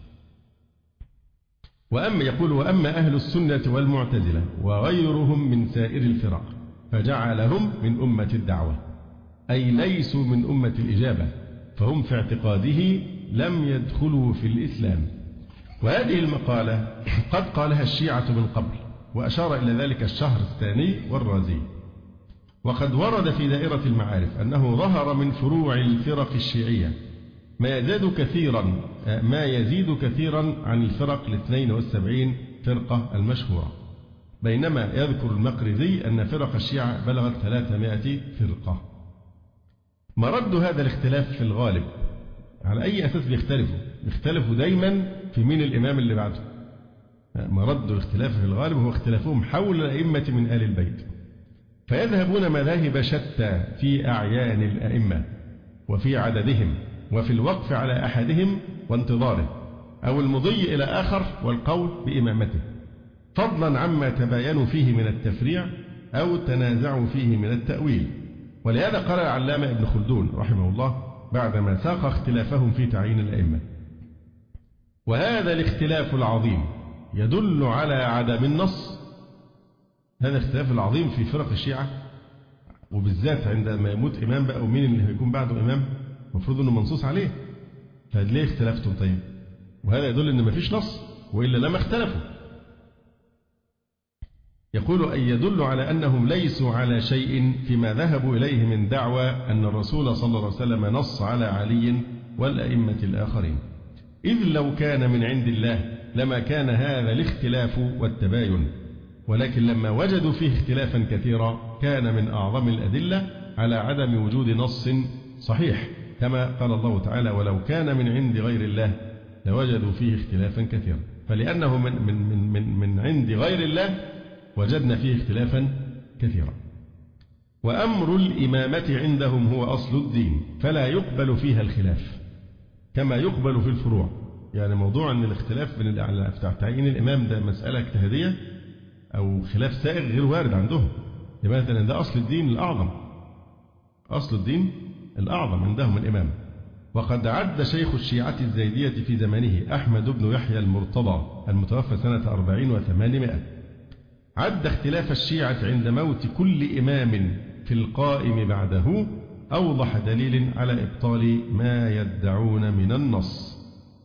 وأما أهل السنة والمعتزلة وغيرهم من سائر الفرق فجعلهم من أمة الدعوة، أي ليسوا من أمة الإجابة، فهم في اعتقاده لم يدخلوا في الإسلام. وهذه المقالة قد قالها الشيعة من قبل، وأشار إلى ذلك الشهرستاني والرازي. وقد ورد في دائرة المعارف أنه ظهر من فروع الفرق الشيعية ما يزيد كثيرا عن الفرق 72 فرقة المشهورة، بينما يذكر المقرزي أن فرق الشيعة بلغت 300 فرقة. مرد هذا الاختلاف في الغالب على أي أساس بيختلفوا دايما في مين الإمام اللي بعده. مرد الاختلاف في الغالب هو اختلافهم حول الأئمة من آل البيت، فيذهبون مذاهب شتى في أعيان الأئمة وفي عددهم وفي الوقف على أحدهم وانتظاره، أو المضي إلى آخر والقول بإمامته، فضلا عما تباينوا فيه من التفريع أو تنازعوا فيه من التأويل. ولهذا قال العلامة ابن خلدون رحمه الله بعدما ساق اختلافهم في تعيين الأئمة: وهذا الاختلاف العظيم يدل على عدم النص. هذا الاختلاف العظيم في فرق الشيعة، وبالذات عندما يموت إمام بقى ومين اللي هيكون بعده إمام المفروض أنه منصوص عليه، فليه اختلفتم طيب؟ وهذا يدل أن ما فيش نص، وإلا لما اختلفوا. يقول أن يدل على أنهم ليسوا على شيء فيما ذهبوا إليه من دعوى أن الرسول صلى الله عليه وسلم نص على علي والأئمة الآخرين، إذ لو كان من عند الله لما كان هذا الاختلاف والتباين، ولكن لما وجدوا فيه اختلافا كثيرا كان من أعظم الأدلة على عدم وجود نص صحيح، كما قال الله تعالى: ولو كان من عند غير الله لوجدوا فيه اختلافا كثيرا. فلأنه من عند غير الله وجدنا فيه اختلافا كثيرا. وأمر الإمامة عندهم هو أصل الدين، فلا يقبل فيها الخلاف كما يقبل في الفروع. يعني موضوع أن الاختلاف بين تعيين الإمام ده مسألة اجتهادية أو خلاف سائغ غير وارد عندهم، لماذا؟ لأن ده أصل الدين الأعظم، أصل الدين الأعظم عندهم الإمام. وقد عد شيخ الشيعة الزيدية في زمنه أحمد بن يحيى المرتضى المتوفى سنة 40 و800 عد اختلاف الشيعة عند موت كل إمام في القائم بعده أوضح دليل على إبطال ما يدعون من النص.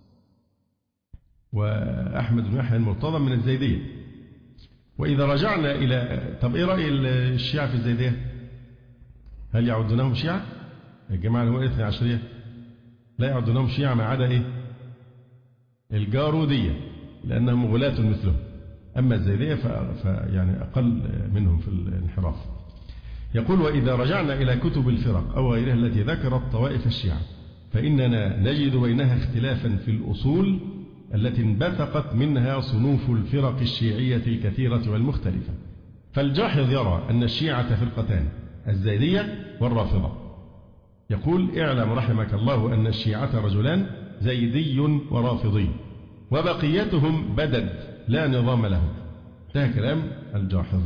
وأحمد بن يحيى المرتضى من الزيدية. وإذا رجعنا إلى طب إيه رأي الشيعة في الزيدية؟ هل يعدونهم شيعة؟ الجماعة اللي هو الاثني عشرية لا يعدونهم شيعة ما عدا إيه؟ الجارودية، لأنهم غلاة مثلهم. أما الزيدية فيعني أقل منهم في الانحراف. يقول: وإذا رجعنا إلى كتب الفرق أو غيرها التي ذكرت طوائف الشيعة فإننا نجد بينها اختلافا في الأصول التي انبثقت منها صنوف الفرق الشيعية الكثيرة والمختلفة. فالجاحظ يرى أن الشيعة فرقتان: الزيدية والرافضة. يقول: اعلم رحمك الله أن الشيعة رجلان، زيدي ورافضي، وبقيتهم بدد لا نظام لهم. ده كلام الجاحظ.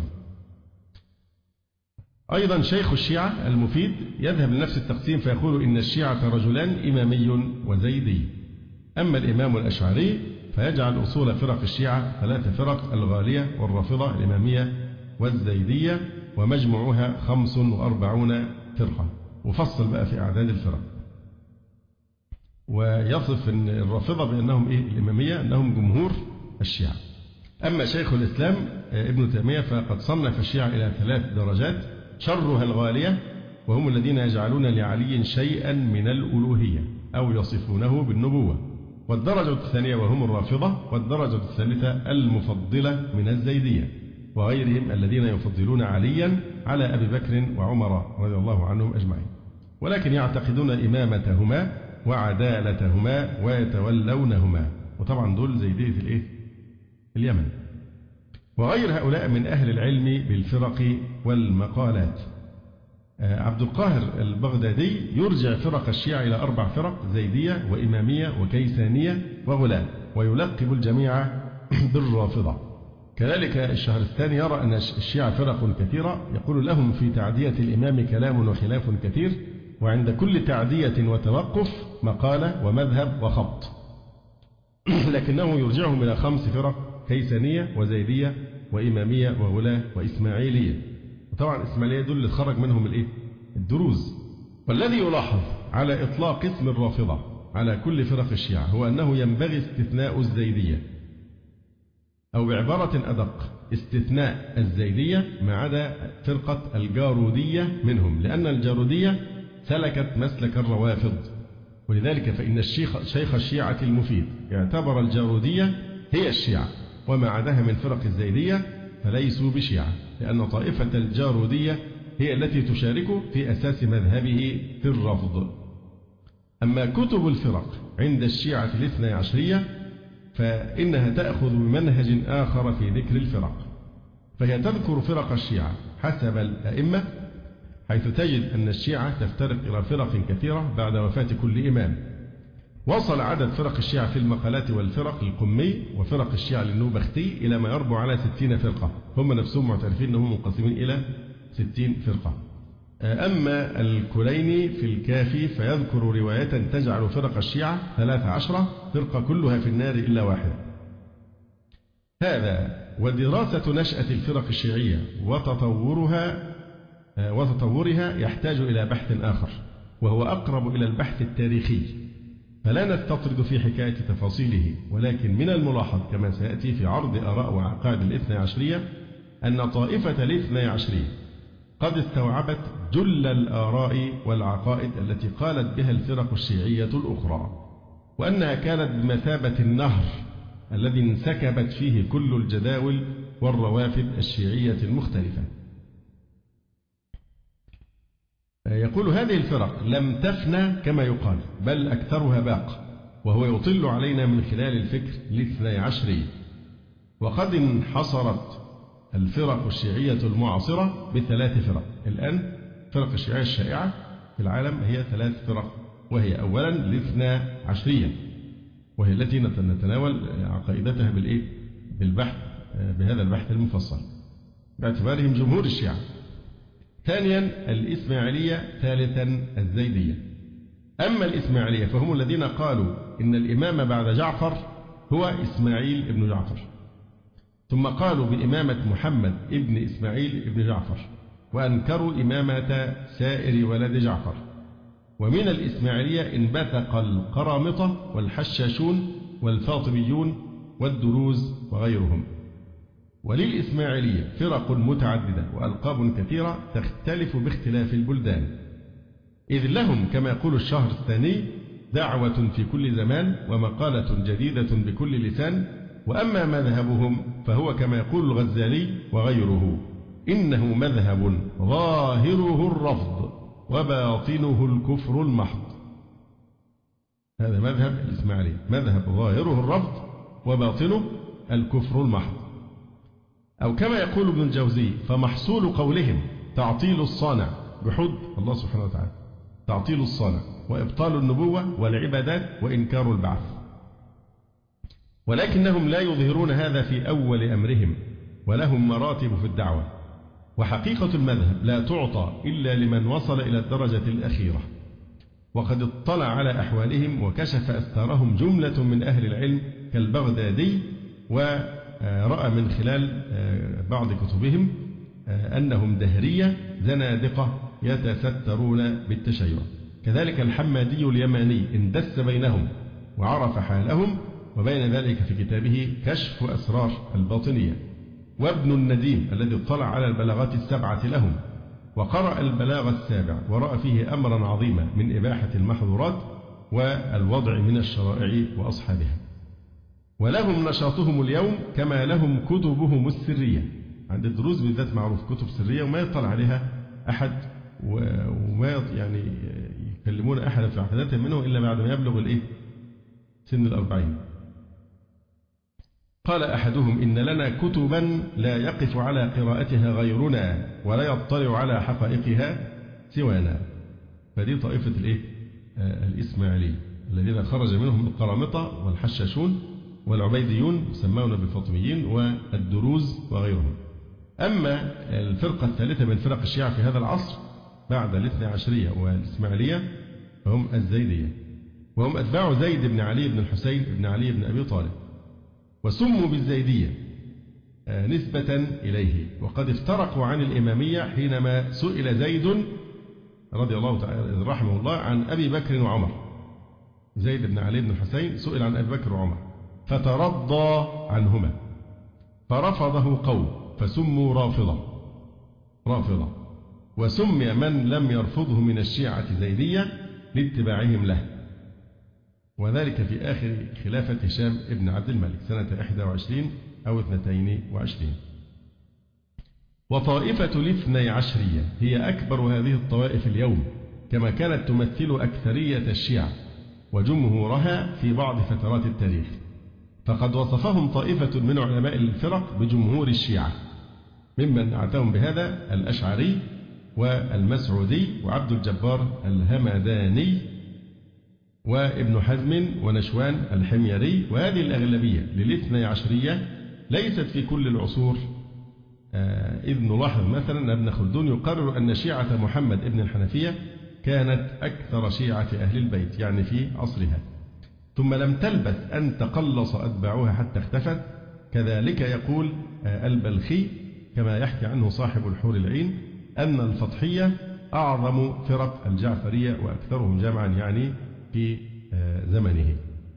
أيضا شيخ الشيعة المفيد يذهب لنفس التقسيم فيقول: إن الشيعة رجلان، إمامي وزيدي. أما الإمام الأشعري فيجعل أصول فرق الشيعة 3 فرق: الغالية والرافضة الإمامية والزيدية، ومجموعها 45 فرقة. وفصل بقى في أعداد الفرق، ويصف أن الرافضة بأنهم الإمامية أنهم جمهور الشيعة. أما شيخ الإسلام ابن تيمية فقد صنف الشيعة إلى 3 درجات: شرها الغالية، وهم الذين يجعلون لعلي شيئا من الألوهية أو يصفونه بالنبوة، والدرجة الثانية وهم الرافضة، والدرجة الثالثة المفضلة من الزيدية وغيرهم الذين يفضلون عليا على أبي بكر وعمر رضي الله عنهم أجمعين، ولكن يعتقدون إمامتهما وعدالتهما ويتولونهما وطبعا دول زيدية اليمن. وغير هؤلاء من أهل العلم بالفرق والمقالات. عبد القاهر البغدادي يرجع فرق الشيعة إلى 4 فرق: زيدية وإمامية وكيسانية وغلاة، ويلقب الجميع بالرافضة. كذلك الشهرستاني يرى أن الشيعة فرق كثيرة، يقول لهم في تعدية الإمام كلام وخلاف كثير، وعند كل تعدية وتوقف مقالة ومذهب وخط. لكنه يرجعهم إلى 5 فرق: كيسانية وزيدية وإمامية وغلاة وإسماعيلية. وطبعا الإسماعيلية دول اللي خرج منهم الدروز. والذي يلاحظ على إطلاق اسم الرافضة على كل فرق الشيعة هو أنه ينبغي استثناء الزيدية، أو بعبارة أدق استثناء الزيدية ما عدا فرقة الجارودية منهم، لأن الجارودية سلكت مسلك الروافض. ولذلك فإن شيخ الشيعة المفيد اعتبر الجارودية هي الشيعة، وما عداها من فرق الزيدية فليسوا بشيعة، لأن طائفة الجارودية هي التي تشارك في أساس مذهبه في الرفض. أما كتب الفرق عند الشيعة الاثنى عشرية فإنها تأخذ بمنهج آخر في ذكر الفرق، فهي تذكر فرق الشيعة حسب الأئمة، حيث تجد أن الشيعة تفترق إلى فرق كثيرة بعد وفاة كل إمام. وصل عدد فرق الشيعة في المقالات والفرق القمي وفرق الشيعة للنوبختي إلى ما يربو على 60 فرقة، هم نفسهم معترفين أنهم منقسمين إلى 60 فرقة. أما الكليني في الكافي فيذكر رواية تجعل فرق الشيعة 13 فرقة كلها في النار إلا واحدة. هذا ودراسة نشأة الفرق الشيعية وتطورها يحتاج إلى بحث آخر، وهو أقرب إلى البحث التاريخي، فلا نستطرد في حكاية تفاصيله. ولكن من الملاحظ كما سيأتي في عرض آراء وعقائد الاثنى عشرية أن طائفة الاثنى عشرية قد استوعبت جل الآراء والعقائد التي قالت بها الفرق الشيعية الأخرى، وأنها كانت بمثابة النهر الذي انسكبت فيه كل الجداول والروافد الشيعية المختلفة. يقول هذه الفرق لم تفنى كما يقال، بل أكثرها باق، وهو يطل علينا من خلال الفكر الاثنى عشري. وقد انحصرت الفرق الشيعية المعاصرة ب3 فرق. الآن فرق الشيعية الشائعة في العالم هي 3 فرق، وهي أولا الاثنى عشرية، وهي التي نتناول عقائدتها بالبحث بهذا البحث المفصل باعتبارهم جمهور الشيعة. ثانيا الإسماعيلية، ثالثا الزيدية. أما الإسماعيلية فهم الذين قالوا إن الإمام بعد جعفر هو إسماعيل ابن جعفر، ثم قالوا بإمامة محمد ابن إسماعيل ابن جعفر، وأنكروا إمامة سائر ولد جعفر. ومن الإسماعيلية انبثق القرامطة والحشاشون والفاطميون والدروز وغيرهم. وللإسماعيلية فرق متعددة وألقاب كثيرة تختلف باختلاف البلدان، إذ لهم كما يقول الشهرستاني دعوة في كل زمان ومقالة جديدة بكل لسان. وأما مذهبهم فهو كما يقول الغزالي وغيره إنه مذهب ظاهره الرفض وباطنه الكفر المحض. هذا مذهب الإسماعيلية، مذهب ظاهره الرفض وباطنه الكفر المحض. أو كما يقول ابن الجوزي فمحصول قولهم تعطيل الصانع بحد الله سبحانه وتعالى، تعطيل الصانع وإبطال النبوة والعبادات وإنكار البعث. ولكنهم لا يظهرون هذا في أول أمرهم، ولهم مراتب في الدعوة. وحقيقة المذهب لا تعطى إلا لمن وصل إلى الدرجة الأخيرة، وقد اطلع على أحوالهم وكشف أستارهم جملة من أهل العلم كالبغدادي، ورأى من خلال بعض كتبهم أنهم دهرية زنادقة يتسترون بالتشيع. كذلك الحمادي اليماني اندس بينهم وعرف حالهم، وبين ذلك في كتابه كشف أسرار الباطنية. وابن النديم الذي اطلع على البلاغات السبعة لهم وقرأ البلاغ السابع ورأى فيه أمرا عظيما من إباحة المحظورات والوضع من الشرائع وأصحابها. ولهم نشاطهم اليوم كما لهم كتبهم السرية. عند الدروز بالذات معروف كتب سرية وما يطلع عليها أحد، وما يعني يكلمون أحدا في عقيدتهم منه إلا بعد ما يبلغ سن 40. قال أحدهم: إن لنا كتبا لا يقف على قراءتها غيرنا ولا يطلع على حقائقها سوانا. فدي طائفة الإسماعيلي الذين خرج منهم القرامطة والحشاشون والعبيديون يسمون بالفاطميين والدروز وغيرهم. أما الفرقة الثالثة من فرق الشيعة في هذا العصر بعد الاثنى عشرية والإسماعيلية فهم الزيدية، وهم أتباع زيد بن علي بن الحسين بن علي بن أبي طالب، وسموا بالزيدية نسبة إليه. وقد افترقوا عن الإمامية حينما سئل زيد رضي الله تعالى رحمه الله عن أبي بكر وعمر. زيد بن علي بن الحسين سئل عن أبي بكر وعمر فترضى عنهما فرفضه قوم فسموا رافضة، وسمي من لم يرفضه من الشيعة زيدية لاتباعهم له، وذلك في آخر خلافة هشام بن عبد الملك سنة 21 أو 22. وطائفة الاثني عشرية هي أكبر هذه الطوائف اليوم، كما كانت تمثل أكثرية الشيعة وجمهورها في بعض فترات التاريخ. فقد وصفهم طائفة من علماء الفرق بجمهور الشيعة، ممن نعتهم بهذا الأشعري والمسعودي وعبد الجبار الهمداني وابن حزم ونشوان الحميري. وهذه الأغلبية للاثني عشرية ليست في كل العصور، إذ نلاحظ مثلا ابن خلدون يقرر أن شيعة محمد ابن الحنفية كانت أكثر شيعة أهل البيت يعني في عصرها، ثم لم تلبث أن تقلص أتباعها حتى اختفت. كذلك يقول البلخي كما يحكي عنه صاحب الحور العين أن الفضحية أعظم فرق الجعفرية وأكثرهم جمعا يعني في زمنه.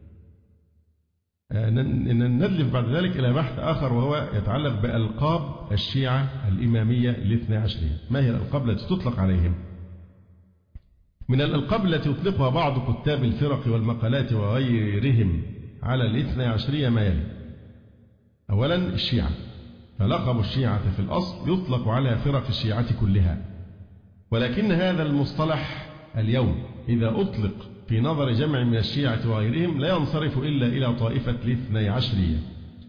ندلف بعد ذلك إلى بحث آخر وهو يتعلق بألقاب الشيعة الإمامية الاثنى عشرية. ما هي الألقاب التي تطلق عليهم؟ من الألقاب التي يطلقها بعض كتاب الفرق والمقالات وغيرهم على الاثنى عشرية ما يلي: أولا الشيعة، فلقب الشيعة في الأصل يطلق على فرق الشيعة كلها، ولكن هذا المصطلح اليوم إذا أطلق في نظر جمع من الشيعة وغيرهم لا ينصرف إلا إلى طائفة الاثني عشرية.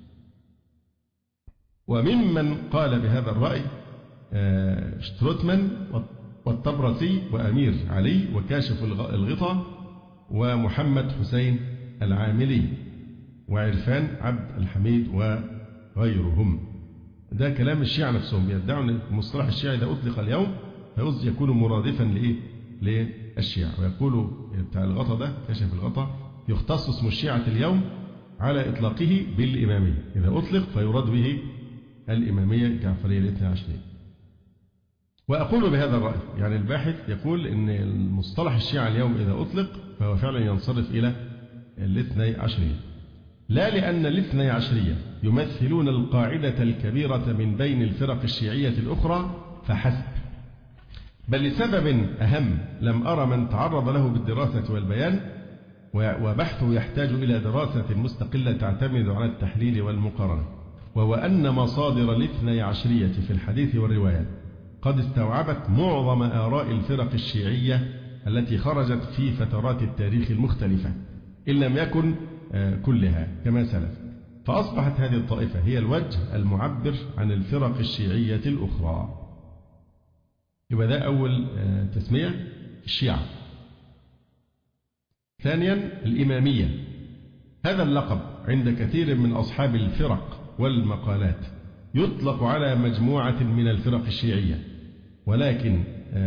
وممن قال بهذا الرأي شتروتمان والطبرسي وأمير علي وكاشف الغطا ومحمد حسين العاملي وعرفان عبد الحميد وغيرهم. ده كلام الشيعة نفسهم، يدعوا أن المصطلح الشيعي إذا أطلق اليوم يكون مرادفا للشيعة، ويقولوا بتاع الغطا ده كاشف الغطا يختص اسم الشيعة اليوم على إطلاقه بالإمامية، إذا أطلق فيراد به الإمامية الجعفرية الاثنى عشرية. وأقول بهذا الرأي، يعني الباحث يقول أن المصطلح الشيعة اليوم إذا أطلق فهو فعلا ينصرف إلى الاثني عشرية، لا لأن الاثني عشرية يمثلون القاعدة الكبيرة من بين الفرق الشيعية الأخرى فحسب، بل لسبب أهم لم أرى من تعرض له بالدراسة والبيان، وبحثه يحتاج إلى دراسة مستقلة تعتمد على التحليل والمقارنة، وهو أن مصادر الاثني عشرية في الحديث والروايات قد استوعبت معظم آراء الفرق الشيعية التي خرجت في فترات التاريخ المختلفة إن لم يكن كلها كما سلف، فأصبحت هذه الطائفة هي الوجه المعبر عن الفرق الشيعية الأخرى. يبقى ده أول تسمية الشيعة. ثانيا الإمامية، هذا اللقب عند كثير من أصحاب الفرق والمقالات يطلق على مجموعة من الفرق الشيعية، ولكن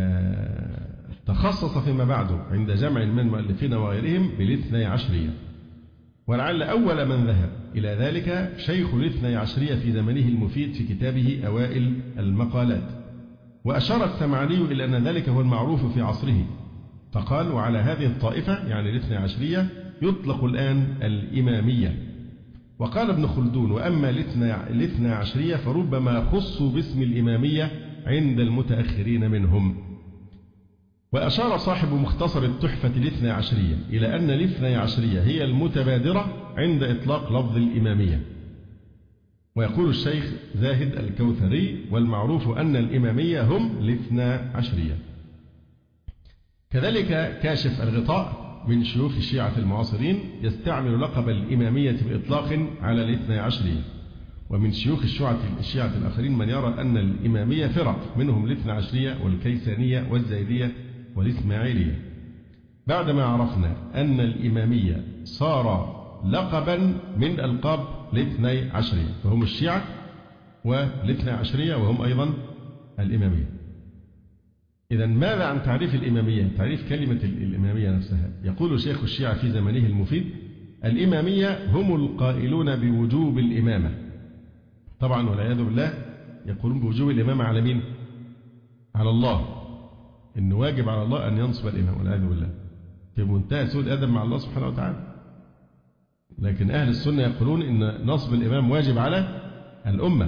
تخصص فيما بعد عند جمع من المؤلفين وغيرهم بالاثني عشرية، ولعل أول من ذهب إلى ذلك شيخ الاثني عشرية في زمنه المفيد في كتابه أوائل المقالات، وأشار السمعاني إلى أن ذلك هو المعروف في عصره، فقال: وعلى هذه الطائفة يعني الاثني عشرية يطلق الآن الإمامية. وقال ابن خلدون: وأما الاثنى عشرية فربما خصوا باسم الإمامية عند المتأخرين منهم. وأشار صاحب مختصر التحفة الاثنى عشرية إلى أن الاثني عشرية هي المتبادرة عند إطلاق لفظ الإمامية. ويقول الشيخ زاهد الكوثري: والمعروف أن الإمامية هم الاثنى عشرية. كذلك كاشف الغطاء من شيوخ الشيعة المعاصرين يستعمل لقب الإمامية بإطلاق على الاثني عشرية، ومن شيوخ الشيعة الآخرين من يرى أن الإمامية فرق، منهم الاثنى عشرية والكيسانية والزيدية والإسماعيلية. بعدما عرفنا أن الإمامية صار لقبا من ألقاب الاثني عشرية، فهم الشيعة والاثنى عشرية وهم أيضا الإمامية. إذا ماذا عن تعريف الإمامية؟ تعريف كلمة الإمامية نفسها. يقول شيخ الشيعة في زمنه المفيد: الإمامية هم القائلون بوجوب الإمامة. طبعا والعياذ بالله يقولون بوجوب الإمامة على مين؟ على الله، إنه واجب على الله أن ينصب الإمام، والعياذ بالله في منتهى سوء الأدب مع الله سبحانه وتعالى. لكن أهل السنة يقولون إن نصب الإمام واجب على الأمة.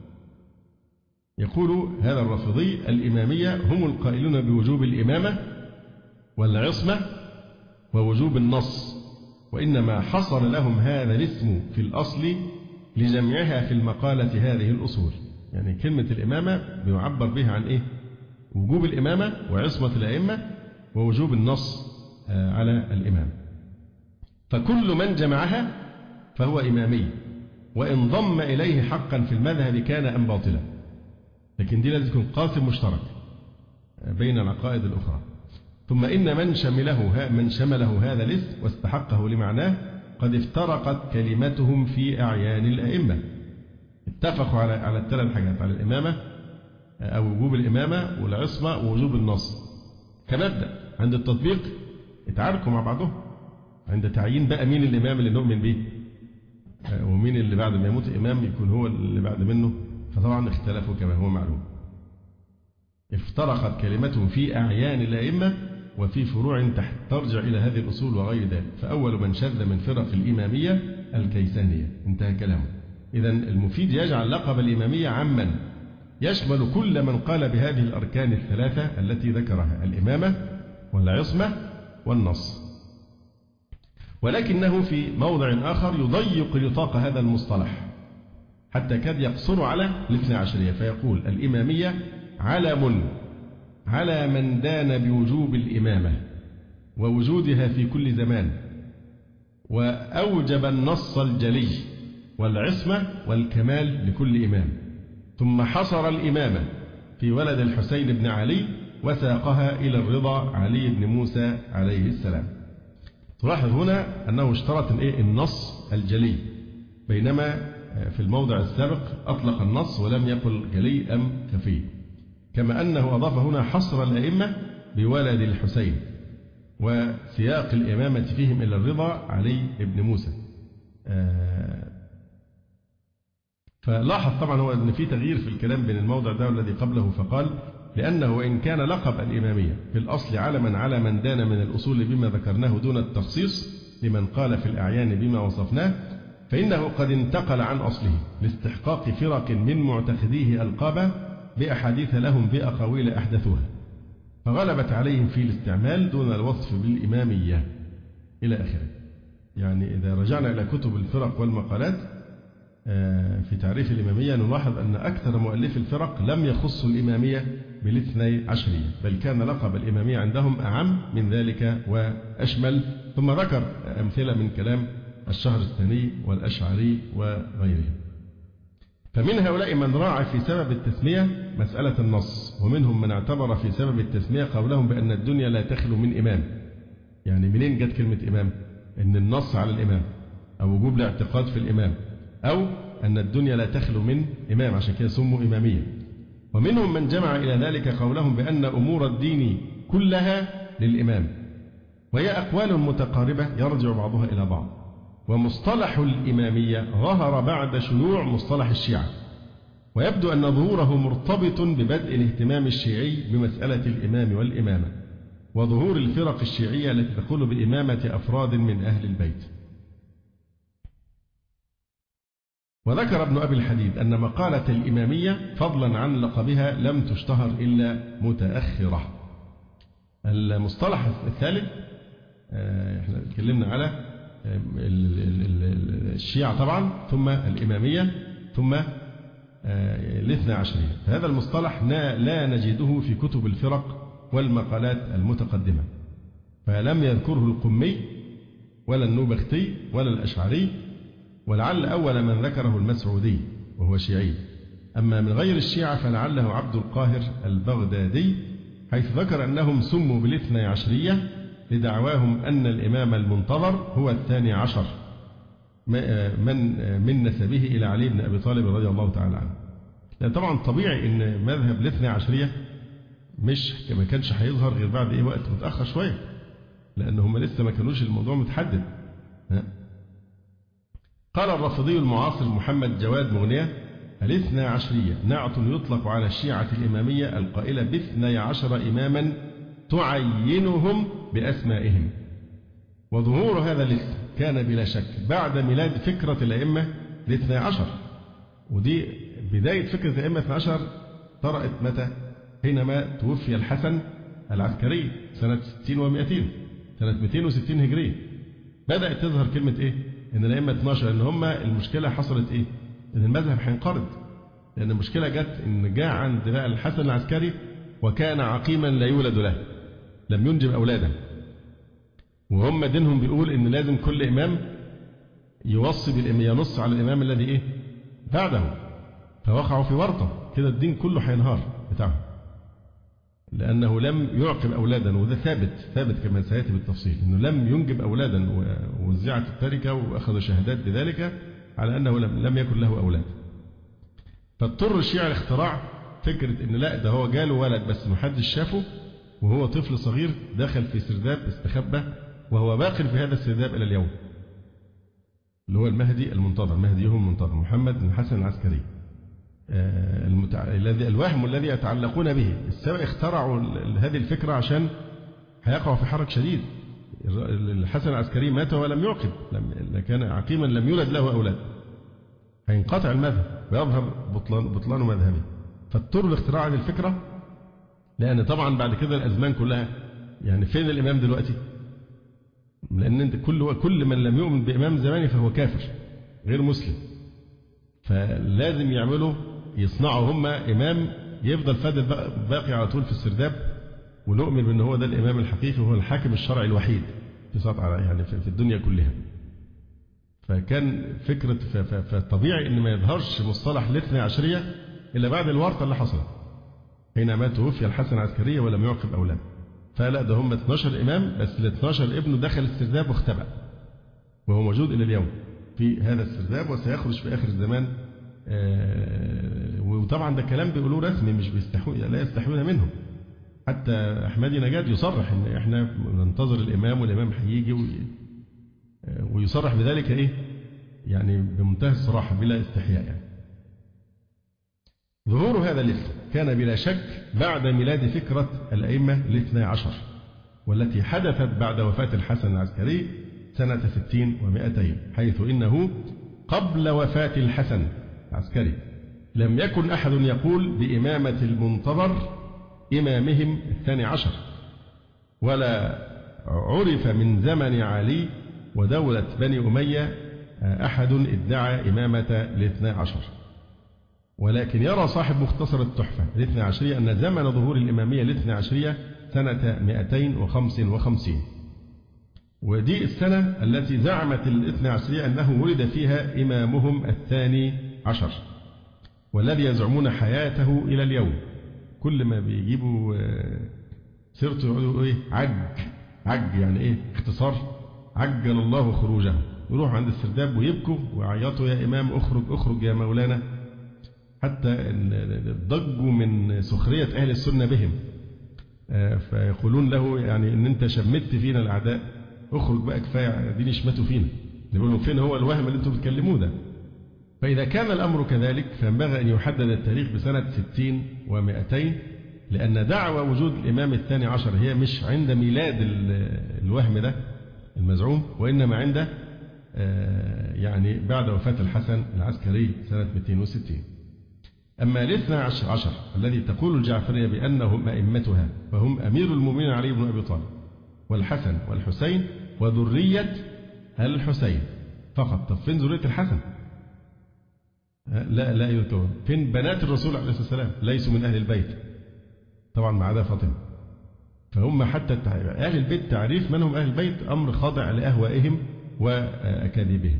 يقول هذا الرافضي: الإمامية هم القائلون بوجوب الإمامة والعصمة ووجوب النص، وإنما حصل لهم هذا الاسم في الأصل لجمعها في المقالة هذه الأصول. يعني كلمة الإمامة بيعبر بها عن إيه؟ وجوب الإمامة وعصمة الأئمة ووجوب النص على الإمام. فكل من جمعها فهو إمامي، وإن ضم إليه حقا في المذهب كان أم باطلا. لكن دي لازم يكون قاسم مشترك بين العقائد الأخرى. ثم إن من شمله هذا الاسم واستحقه لمعناه قد افترقت كلمتهم في أعيان الأئمة. اتفقوا على الثلاث حاجات: على الإمامة أو وجوب الإمامة والعصمة ووجوب النص. كمبدأ عند التطبيق اتعاركوا مع بعضهم. عند تعيين بقى مين الإمام اللي نؤمن به ومين اللي بعد ما يموت إمام يكون هو اللي بعد منه، فطبعا اختلفوا كما هو معلوم. افترقت كلمتهم في أعيان الأئمة وفي فروع ترجع إلى هذه الأصول وغير ذلك. فأول من شذ من فرق الإمامية الكيسانية. انتهى كلامه. إذا المفيد يجعل لقب الإمامية عاما يشمل كل من قال بهذه الأركان الثلاثة التي ذكرها: الإمامة والعصمة والنص. ولكنه في موضع آخر يضيق نطاق هذا المصطلح حتى كاد يقصر على الاثنى عشرية، فيقول: الإمامية علم على من دان بوجوب الإمامة ووجودها في كل زمان، وأوجب النص الجلي والعصمة والكمال لكل إمام، ثم حصر الإمامة في ولد الحسين بن علي وساقها إلى الرضا علي بن موسى عليه السلام. تلاحظ هنا أنه اشترط النص الجلي، بينما في الموضع السابق أطلق النص ولم يقل جلي أم خفي. كما أنه أضاف هنا حصر الأئمة بولد الحسين وسياق الإمامة فيهم إلى الرضا علي بن موسى. فلاحظ طبعا هو أن في تغيير في الكلام بين الموضع ده والذي قبله، فقال: لأنه وإن كان لقب الإمامية في الأصل علما على من دان من الأصول بما ذكرناه دون التخصيص لمن قال في الأعيان بما وصفناه، فإنه قد انتقل عن أصله لاستحقاق فرق من معتقديه ألقابا بأحاديث لهم بأقاويل أحدثوها، فغلبت عليهم في الاستعمال دون الوصف بالإمامية إلى آخره. يعني إذا رجعنا إلى كتب الفرق والمقالات في تعريف الإمامية نلاحظ أن أكثر مؤلف الفرق لم يخصوا الإمامية بالاثني عشرية، بل كان لقب الإمامية عندهم أعم من ذلك وأشمل. ثم ذكر أمثلة من كلام الشهرستاني والأشعري وغيرهم. فمن هؤلاء من راعى في سبب التسمية مسألة النص، ومنهم من اعتبر في سبب التسمية قولهم بأن الدنيا لا تخلو من إمام. يعني منين جت كلمة إمام؟ إن النص على الإمام أو وجوب الاعتقاد في الإمام، أو أن الدنيا لا تخلو من إمام، عشان كده سموا إمامية. ومنهم من جمع إلى ذلك قولهم بأن أمور الدين كلها للإمام، وهي أقوال متقاربة يرجع بعضها إلى بعض. ومصطلح الإمامية ظهر بعد شيوع مصطلح الشيعة، ويبدو أن ظهوره مرتبط ببدء الاهتمام الشيعي بمسألة الإمام والإمامة، وظهور الفرق الشيعية التي تقول بإمامة أفراد من أهل البيت. وذكر ابن أبي الحديد أن مقالة الإمامية فضلا عن لقبها لم تشتهر إلا متأخرة. المصطلح الثالث احنا اتكلمنا على الشيعة طبعا، ثم الإمامية، ثم الاثنى عشرية. فهذا المصطلح لا نجده في كتب الفرق والمقالات المتقدمة. فلم يذكره القمي ولا النوبختي ولا الأشعري، ولعل أول من ذكره المسعودي وهو شيعي. أما من غير الشيعة فلعله عبد القاهر البغدادي، حيث ذكر أنهم سموا بالاثني عشرية لدعواهم أن الإمام المنتظر هو الثاني عشر من نسبه إلى علي بن أبي طالب رضي الله تعالى عنه. لأن طبعا طبيعي أن مذهب الاثني عشرية ما كانش هيظهر غير بعد وقت متأخر شوية، لأن هم لسه ما كانوش الموضوع متحدد. قال الرافضي المعاصر محمد جواد مغنية: الاثنى عشرية نعت يطلق على الشيعة الإمامية القائلة باثني عشر إماما تعينهم بأسمائهم. وظهور هذا الاسم كان بلا شك بعد ميلاد فكرة الأئمة الاثني عشر، ودي بداية فكرة الأئمة الاثني عشر طرأت متى؟ حينما توفي الحسن العسكري سنة 60 و200، سنة 260 هجرية. بدأت تظهر كلمة إيه؟ إن الأئمة 12، إن هم المشكلة حصلت إيه؟ إن المذهب هينقرض، لأن المشكلة جت إن جاء عند بقى الحسن العسكري وكان عقيما لا يولد له، لم ينجب أولادا، وهم دينهم بيقول إن لازم كل إمام يوصي بالإمام، ينص على الإمام الذي إيه؟ بعده، فوقعوا في ورطة كده، الدين كله هينهار بتاعهم، لأنه لم يعقب أولادا. وده ثابت كما سيأتي بالتفصيل، إنه لم ينجب أولادا، ووزعت التركة وأخذ شهادات بذلك على أنه لم يكن له أولاد. فاضطر الشيعة لاختراع فكرة إن لا، ده هو جاله ولد بس محدش شافه، وهو طفل صغير دخل في سرداب استخبى، وهو باق في هذا السرداب إلى اليوم، اللي هو المهدي المنتظر، مهديهم المنتظر محمد بن الحسن العسكري. الوهم الذي يتعلقون به. السبب اخترعوا هذه الفكرة عشان هيقعوا في حرج شديد. الحسن العسكري مات ولم يعقب، كان عقيما لم يولد له أولاد، هينقطع المذهب ويظهر بطلان مذهبه. فاضطروا لاختراع هذه الفكرة، لأن طبعا بعد كده الأزمان كلها يعني فين الإمام دلوقتي؟ لأن انت كل من لم يؤمن بإمام زماني فهو كافر غير مسلم، فلازم يصنعوا هم إمام يفضل فاضل باقي على طول في السرداب، ونؤمن بأنه هو ده الإمام الحقيقي وهو الحاكم الشرعي الوحيد في الدنيا كلها. فكان فكرة فطبيعي إن ما يظهرش مصطلح الاثني عشرية إلا بعد الورطة اللي حصلت حينما توفي الحسن العسكري ولم يعقب أولاد. فلا، ده هم 12 إمام، بس ال 12 ابنه دخل السرداب واختبأ، وهو موجود إلى اليوم في هذا السرداب، وسيخرج في آخر الزمان. وطبعا ده كلام بيقولوه رسمي، مش لا يستحيون منه. حتى أحمدي نجاد يصرح إن إحنا ننتظر الإمام والإمام هيجي، ويصرح بذلك إيه؟ يعني بمنتهى الصراحة بلا استحياء يعني. ظهور هذا الاسم كان بلا شك بعد ميلاد فكرة الأئمة الاثني عشر، والتي حدثت بعد وفاة الحسن العسكري سنة 60 و200، حيث إنه قبل وفاة الحسن العسكري لم يكن أحد يقول بإمامة المنتظر إمامهم الثاني عشر، ولا عرف من زمن علي ودولة بني أمية أحد ادعى إمامة الاثنى عشر. ولكن يرى صاحب مختصر التحفة الاثنى عشرية أن زمن ظهور الإمامية الاثنى عشرية سنة 255، ودي السنة التي زعمت الاثنى عشرية أنه ولد فيها إمامهم الثاني عشر، والذي يزعمون حياته إلى اليوم. كل ما بيجيبوا سيرته يقولوا إيه؟ عج يعني إيه؟ اختصار عجل الله خروجه. يروحوا عند السرداب ويبكوا ويعيطوا: يا إمام اخرج يا مولانا. حتى ضجوا من سخرية أهل السنة بهم، فيقولون له يعني إن أنت شمت فينا الأعداء، اخرج بقى، كفاية دي نشمتوا فينا. يقولون فين هو الوهم اللي أنتم بتكلموه ده؟ فإذا كان الأمر كذلك فينبغي أن يحدد التاريخ بسنة 60 و200، لأن دعوى وجود الإمام الثاني عشر هي مش عند ميلاد الوهم ده المزعوم، وإنما عند يعني بعد وفاة الحسن العسكري سنة 260. أما الاثنى عشر الذي تقول الجعفرية بأنهم أئمتها، فهم أمير المؤمنين علي بن أبي طالب والحسن والحسين وذرية الحسين فقط. طب فين ذرية الحسن؟ لا يذكرون. فين بنات الرسول عليه الصلاة والسلام؟ ليسوا من أهل البيت طبعا ما عدا فاطمة. فهم حتى أهل البيت تعريف من هم أهل البيت أمر خاضع لأهوائهم وأكاذيبهم.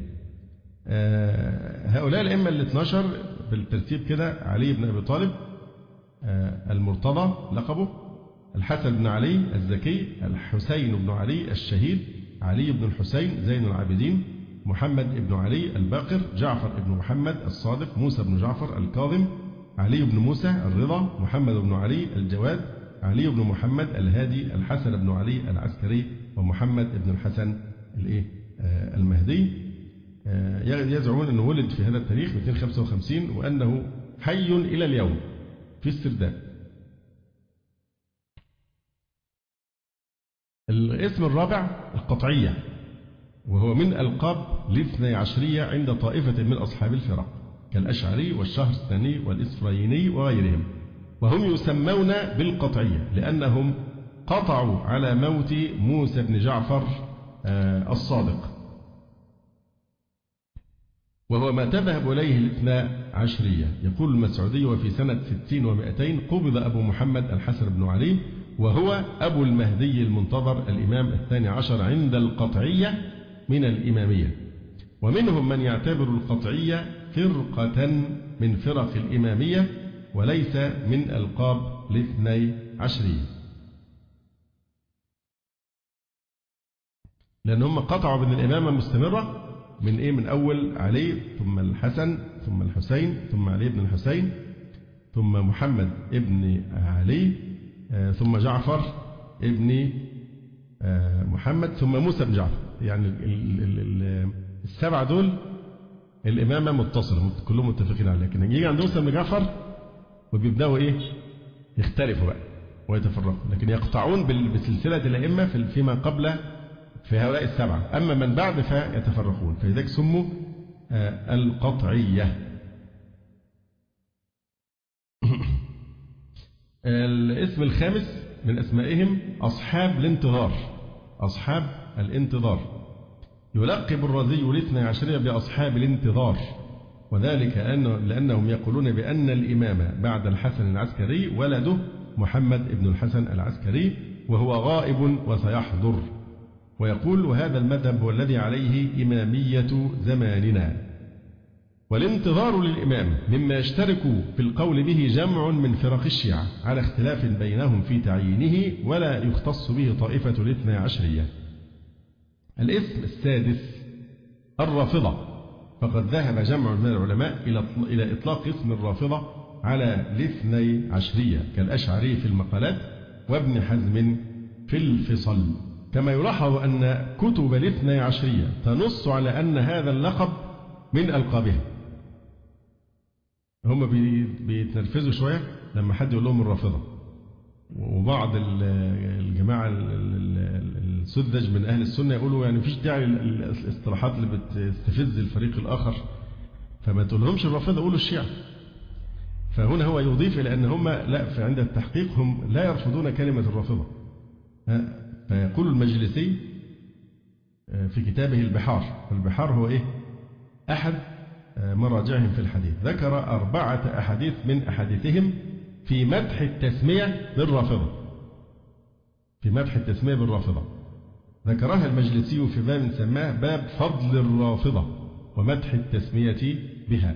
هؤلاء الأئمة ال12 بالترتيب كده: علي بن أبي طالب المرتضى لقبه، الحسن بن علي الزكي، الحسين بن علي الشهيد، علي بن الحسين زين العابدين، محمد بن علي الباقر، جعفر بن محمد الصادق، موسى بن جعفر الكاظم، علي بن موسى الرضا، محمد بن علي الجواد، علي بن محمد الهادي، الحسن بن علي العسكري، ومحمد بن الحسن المهدي. يزعمون أنه ولد في هذا التاريخ 255 وأنه حي إلى اليوم في السرداب. الاسم الرابع القطعية، وهو من ألقاب الاثني عشرية عند طائفة من أصحاب الفرق كالأشعري والشهرستاني والإسفرايني وغيرهم، وهم يسمون بالقطعية لأنهم قطعوا على موت موسى بن جعفر الصادق، وهو ما تذهب إليه الاثنى عشرية. يقول المسعودي: وفي سنة 60 و200 قبض أبو محمد الحسن بن علي، وهو أبو المهدي المنتظر الإمام الثاني عشر عند القطعية من الإمامية. ومنهم من يعتبر القطعية فرقة من فرق الإمامية وليس من ألقاب الاثني عشرية، لأن هم قطعوا بين الإمامة مستمرة من أول علي ثم الحسن ثم الحسين ثم علي بن الحسين ثم محمد ابن علي ثم جعفر ابن محمد ثم موسى بن جعفر. يعني السبعة دول الإمامة متصلة كلهم متفقين عليها، لكن يجي عند موسى بن جعفر وبيبدأوا يختلفوا بقى ويتفرقوا، لكن يقطعون بسلسلة الأئمة فيما قبل في هؤلاء السبعة، أما من بعد فيتفرقون، فلذلك سموا القطعية. الاسم الخامس من أسمائهم أصحاب الانتظار. أصحاب الانتظار يلقب الرازي الاثني عشرية بأصحاب الانتظار، وذلك لأنهم يقولون بأن الإمام بعد الحسن العسكري ولده محمد بن الحسن العسكري، وهو غائب وسيحضر. ويقول: وهذا المذهب هو الذي عليه إمامية زماننا. والانتظار للإمام مما يشترك في القول به جمع من فرق الشيعة على اختلاف بينهم في تعيينه، ولا يختص به طائفة الاثني عشرية. الاسم السادس الرافضة، فقد ذهب جمع من العلماء إلى إطلاق اسم الرافضة على الاثني عشرية كالأشعري في المقالات وابن حزم في الفصل. كما يلاحظ أن كتب الاثني عشرية تنص على أن هذا اللقب من ألقابها. هم بيتنرفزوا شوية لما حد يقول لهم الرافضة، وبعض الجماعة السذج من أهل السنة يقولوا يعني مفيش داعي للاصطلاحات اللي بتستفز الفريق الآخر، فما تقولهمش الرافضة، قولوا الشيعة. فهنا هو يضيف إلى أن هم لا، عند التحقيق هم لا يرفضون كلمة الرافضة. فيقول المجلسي في كتابه البحار، والبحار هو أحد مراجعهم في الحديث، ذكر 4 أحاديث من أحاديثهم في مدح التسمية بالرافضة. في مدح التسمية بالرافضة ذكرها المجلسي في باب سماه باب فضل الرافضة ومدح التسمية بها.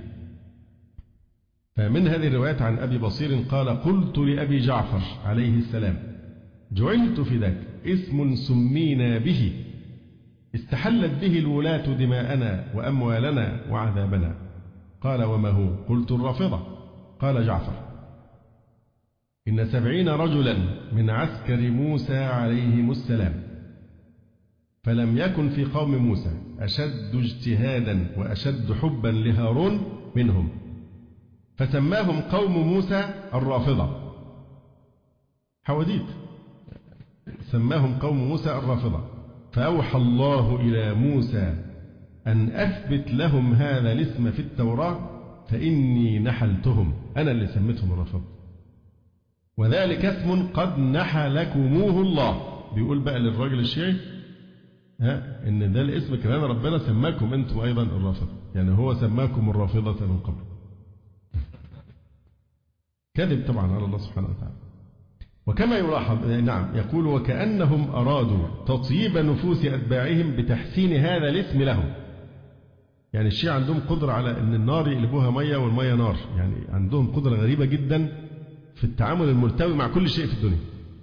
فمن هذه الروايات عن أبي بصير قال: قلت لأبي جعفر عليه السلام: جعلت فداك اسم سمينا به استحلت به الولاة دماءنا وأموالنا وعذابنا. قال: وما هو؟ قلت: الرافضة. قال جعفر: إن 70 رجلا من عسكر موسى عليهم السلام، فلم يكن في قوم موسى أشد اجتهادا وأشد حبا لهارون منهم، فسماهم قوم موسى الرافضة. حواديت سماهم قوم موسى الرافضة. فأوحى الله إلى موسى أن أثبت لهم هذا الاسم في التوراة، فإني نحلتهم، أنا اللي سميتهم الرافضة، وذلك اسم قد نحلكموه الله. بيقول بقى للراجل الشيعي إن ده الاسم كمان ربنا سماكم أنتم أيضا الرافضة، يعني هو سماكم الرافضة من قبل. كذب طبعا على الله سبحانه وتعالى. وكما يلاحظ نعم يقول وكأنهم أرادوا تطيب نفوس أتباعهم بتحسين هذا الاسم لهم. يعني الشيعة عندهم قدرة على أن النار يقلبوها مية والمية نار، يعني عندهم قدرة غريبة جدا في التعامل الملتوي مع كل شيء في الدنيا.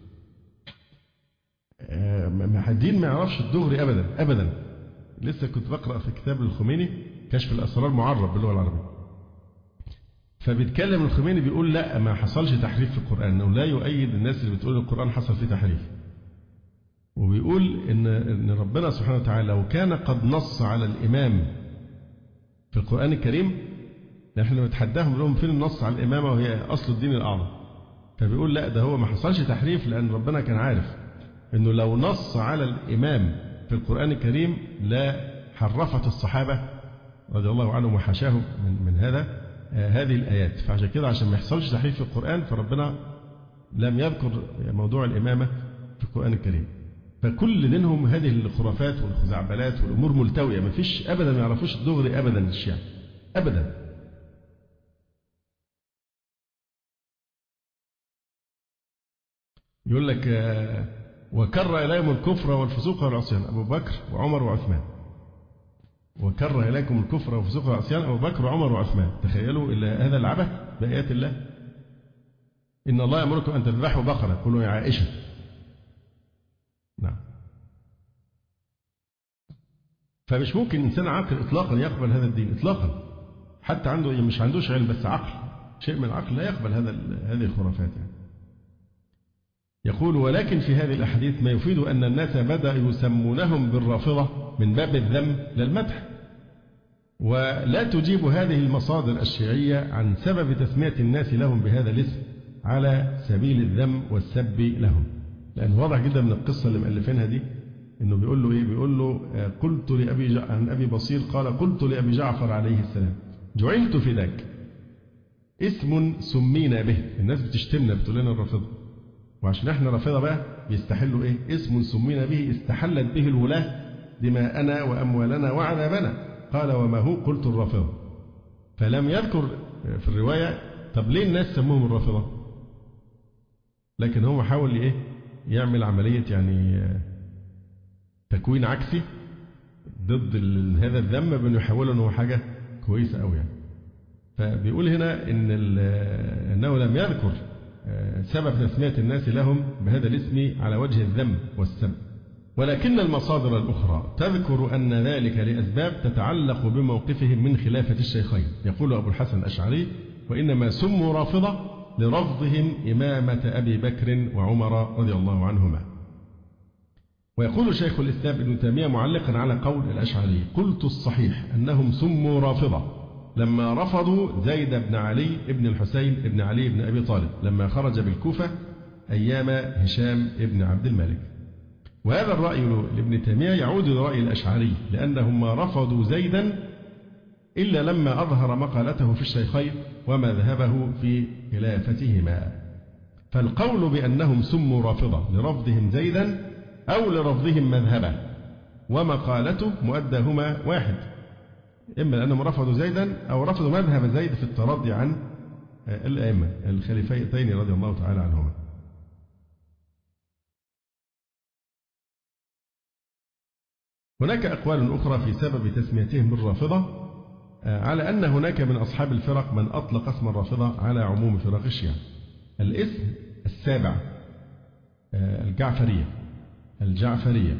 حدين ما يعرفش الدغري أبدا أبدا. لسه كنت بقرأ في كتاب الخميني كشف الأسرار معرب باللغة العربية، فبيتكلم الخميني بيقول لا ما حصلش تحريف في القرآن، انه لا يؤيد الناس اللي بتقول القرآن حصل فيه تحريف، وبيقول ان ربنا سبحانه وتعالى لو كان قد نص على الإمام في القرآن الكريم، نحن بنتحداهم لهم فين النص على الإمامة وهي أصل الدين الأعظم، فبيقول لا ده هو ما حصلش تحريف لأن ربنا كان عارف انه لو نص على الإمام في القرآن الكريم لا حرفت الصحابة رضي الله عنهم وحاشاهم من هذه الآيات. فعشان كده عشان ما يحصلش تحريف في القرآن فربنا لم يذكر موضوع الإمامة في القرآن الكريم. فكل دينهم هذه الخرافات والخزعبلات والأمور ملتوية، ما فيش أبدا ما يعرفوش الدغري أبدا الشيعة أبدا. يقول لك وكر إليهم الكفر والفسوق والعصيان أبو بكر وعمر وعثمان. وكره إليكم الكفر والفسوق والعصيان أبو بكر وعمر وعثمان. تخيلوا إلى هذا العبث بآيات الله. إن الله يأمركم أن تذبحوا بقرة، قولوا يا عائشة. نعم. فمش ممكن إنسان عاقل إطلاقا يقبل هذا الدين إطلاقا، حتى عنده مش عندوش علم بس عقل، شيء من العقل لا يقبل هذه الخرافات يعني. يقول ولكن في هذه الأحاديث ما يفيد أن الناس بدأوا يسمونهم بالرافضة من باب الذم للمدح، ولا تجيب هذه المصادر الشيعية عن سبب تسمية الناس لهم بهذا الاسم على سبيل الذم والسب لهم. لأن واضح جدا من القصة اللي مؤلفينها دي إنه بيقول له إيه؟ بيقول له قلت عن أبي بصير قال قلت لأبي جعفر عليه السلام جعلت فداك اسم سمينا به. الناس بتشتمنا بتقول لنا الرافضة، وعشان احنا رافضة بقى بيستحلوا ايه؟ اسم سمينا به استحلت به الولاة دماءنا وأموالنا وعذابنا. قال وما هو؟ قلت الرافضة. فلم يذكر في الرواية طب ليه الناس سموهم الرافضة، لكن هو حاول ايه؟ يعمل عملية يعني تكوين عكسي ضد هذا الذم بأنه يحوله انه حاجة كويسة قوي يعني. فبيقول هنا انه لم يذكر سبب تسمية الناس لهم بهذا الاسم على وجه الذم والسب، ولكن المصادر الأخرى تذكر أن ذلك لأسباب تتعلق بموقفهم من خلافة الشيخين. يقول أبو الحسن الأشعري وإنما سموا رافضة لرفضهم إمامة أبي بكر وعمر رضي الله عنهما. ويقول شيخ الإسلام ابن تيمية معلقا على قول الأشعري قلت الصحيح أنهم سموا رافضة لما رفضوا زيد بن علي بن الحسين بن علي بن أبي طالب لما خرج بالكوفة أيام هشام بن عبد الملك. وهذا الرأي لابن تيمية يعود لرأي الأشعري لأنهم ما رفضوا زيدا إلا لما أظهر مقالته في الشيخين ومذهبه في خلافتهما. فالقول بأنهم سموا رافضة لرفضهم زيدا أو لرفضهم مذهبه ومقالته مؤداهما واحد، إما لأنهم رفضوا زيدا أو رفضوا مذهب زيد في الترضي عن الأئمة الخليفتين رضي الله تعالى عنهما. هناك أقوال أخرى في سبب تسميتهم بالرافضة على أن هناك من أصحاب الفرق من أطلق اسم الرافضة على عموم فرق الشيعة. الاسم السابع الجعفرية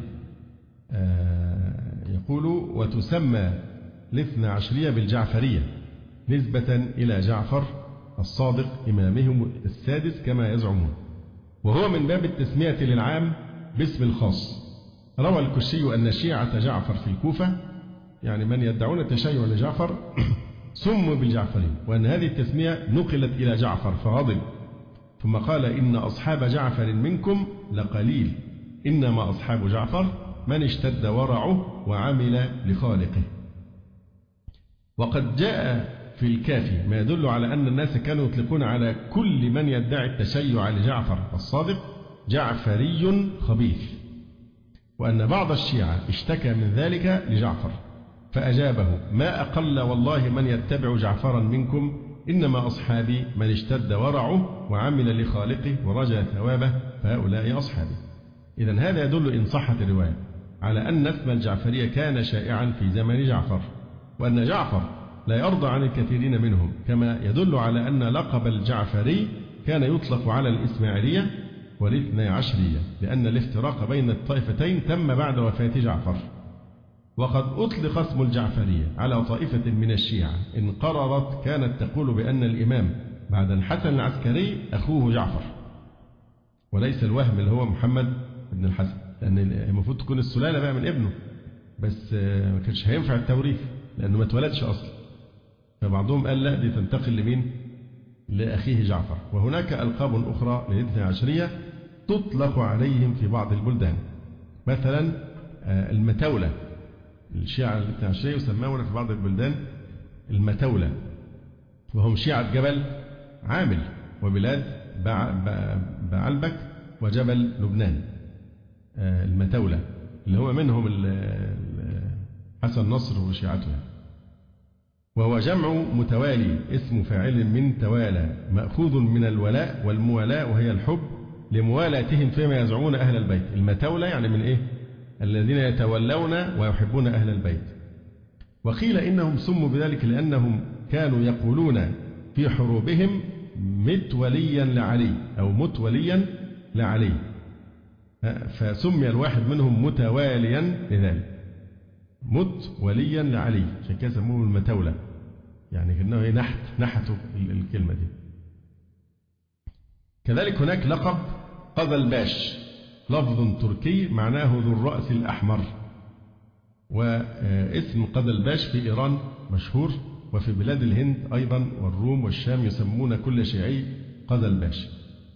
يقول وتسمى الاثنى عشرية بالجعفرية نسبة إلى جعفر الصادق إمامهم السادس كما يزعمون، وهو من باب التسمية للعام باسم الخاص. روى الكشي أن شيعة جعفر في الكوفة يعني من يدعون التشيع لجعفر سموا بالجعفرين، وأن هذه التسمية نقلت إلى جعفر فغضب ثم قال إن أصحاب جعفر منكم لقليل إنما أصحاب جعفر من اشتد ورعه وعمل لخالقه. وقد جاء في الكافي ما يدل على أن الناس كانوا يطلقون على كل من يدعي التشيع لجعفر الصادق جعفري خبيث، وأن بعض الشيعة اشتكى من ذلك لجعفر فأجابه ما أقل والله من يتبع جعفرا منكم إنما أصحابي من اشتد ورعه وعمل لخالقه ورجى ثوابه فهؤلاء أصحابي. إذن هذا يدل إن صحت الرواية على أن اسم الجعفرية كان شائعا في زمن جعفر، وأن جعفر لا يرضى عن الكثيرين منهم، كما يدل على أن لقب الجعفري كان يطلق على الإسماعيلية والاثني عشرية، لأن الافتراق بين الطائفتين تم بعد وفاة جعفر. وقد أطلق اسم الجعفرية على طائفة من الشيعة إن قررت كانت تقول بأن الإمام بعد الحسن العسكري أخوه جعفر، وليس الوهم اللي هو محمد بن الحسن، لأن المفروض تكون السلالة بقى من ابنه، بس ما كانش هينفع التوريث لأنه ما اتولدش أصلا. فبعضهم قال لا، دي تنتقل لمين؟ لأخيه جعفر. وهناك ألقاب أخرى للاثني عشرية تطلق عليهم في بعض البلدان، مثلا المتولة، الشيعة الاثني عشرية يسمون في بعض البلدان المتولة، وهم شيعة جبل عامل وبلاد بعلبك وجبل لبنان. المتولة اللي هو منهم حسن نصر وشيعته، وهو جمع متوالي اسم فاعل من توالى، مأخوذ من الولاء والموالاة وهي الحب لموالاتهم فيما يزعمون أهل البيت. المتولى يعني من إيه؟ الذين يتولون ويحبون أهل البيت. وقيل إنهم سموا بذلك لأنهم كانوا يقولون في حروبهم متوليا لعلي أو متوليا لعلي، فسمي الواحد منهم متواليا لذلك، متوليا لعلي، عشان كده سموه المتولى، يعني كأنه نحتوا الكلمة دي. كذلك هناك لقب قذلباش، لفظ تركي معناه ذو الرأس الأحمر، واسم قذلباش في إيران مشهور، وفي بلاد الهند أيضا والروم والشام يسمون كل شيعي قذلباش.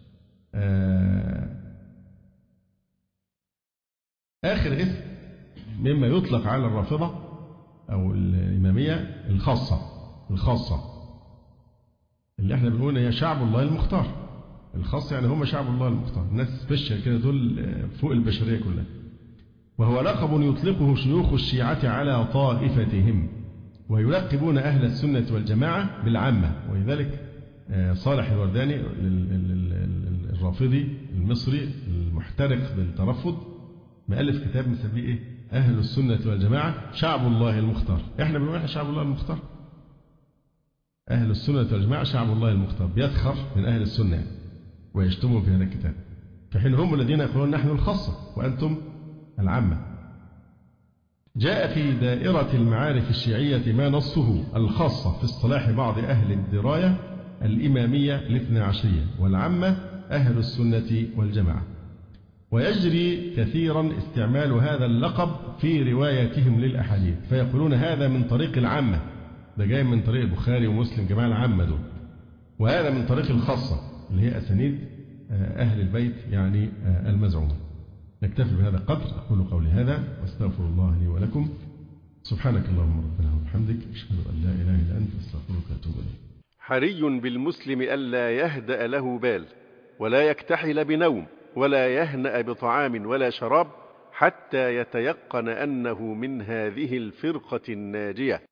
آخر اسم مما يطلق على الرافضة أو الإمامية الخاصة اللي احنا بنقول هي شعب الله المختار. الخاص يعني هم شعب الله المختار، الناس سبيشال كده، دول فوق البشرية كلها. وهو لقب يطلقه شيوخ الشيعة على طائفتهم، ويلقبون أهل السنة والجماعة بالعامة. ولذلك صالح الورداني الرافضي المصري المحترق بالترفض مؤلف كتاب مسميه إيه؟ أهل السنة والجماعة شعب الله المختار. إحنا بنقول إحنا شعب الله المختار، أهل السنة والجماعة شعب الله المختار، بيسخر من أهل السنة ويشتموا في هذا الكتاب، في حين هم الذين يقولون نحن الخاصة وأنتم العامة. جاء في دائرة المعارف الشيعية ما نصه الخاصة في اصطلاح بعض أهل الدراية الإمامية الاثنى عشرية، والعامة أهل السنة والجماعة. ويجري كثيرا استعمال هذا اللقب في رواياتهم للأحاديث، فيقولون هذا من طريق العامة، ده جاي من طريق البخاري ومسلم جماعة العامة دول، وهذا من طريق الخاصة اللي هي أسانيد أهل البيت يعني المزعومة. نكتفي بهذا القدر، أقول قولي هذا واستغفر الله لي ولكم. سبحانك اللهم ربنا وبحمدك، أشهد أن لا إله إلا أنت، أستغفرك وأتوب إليك. حري بالمسلم ألا يهدأ له بال، ولا يكتحل بنوم، ولا يهنأ بطعام ولا شراب، حتى يتيقن أنه من هذه الفرقة الناجية.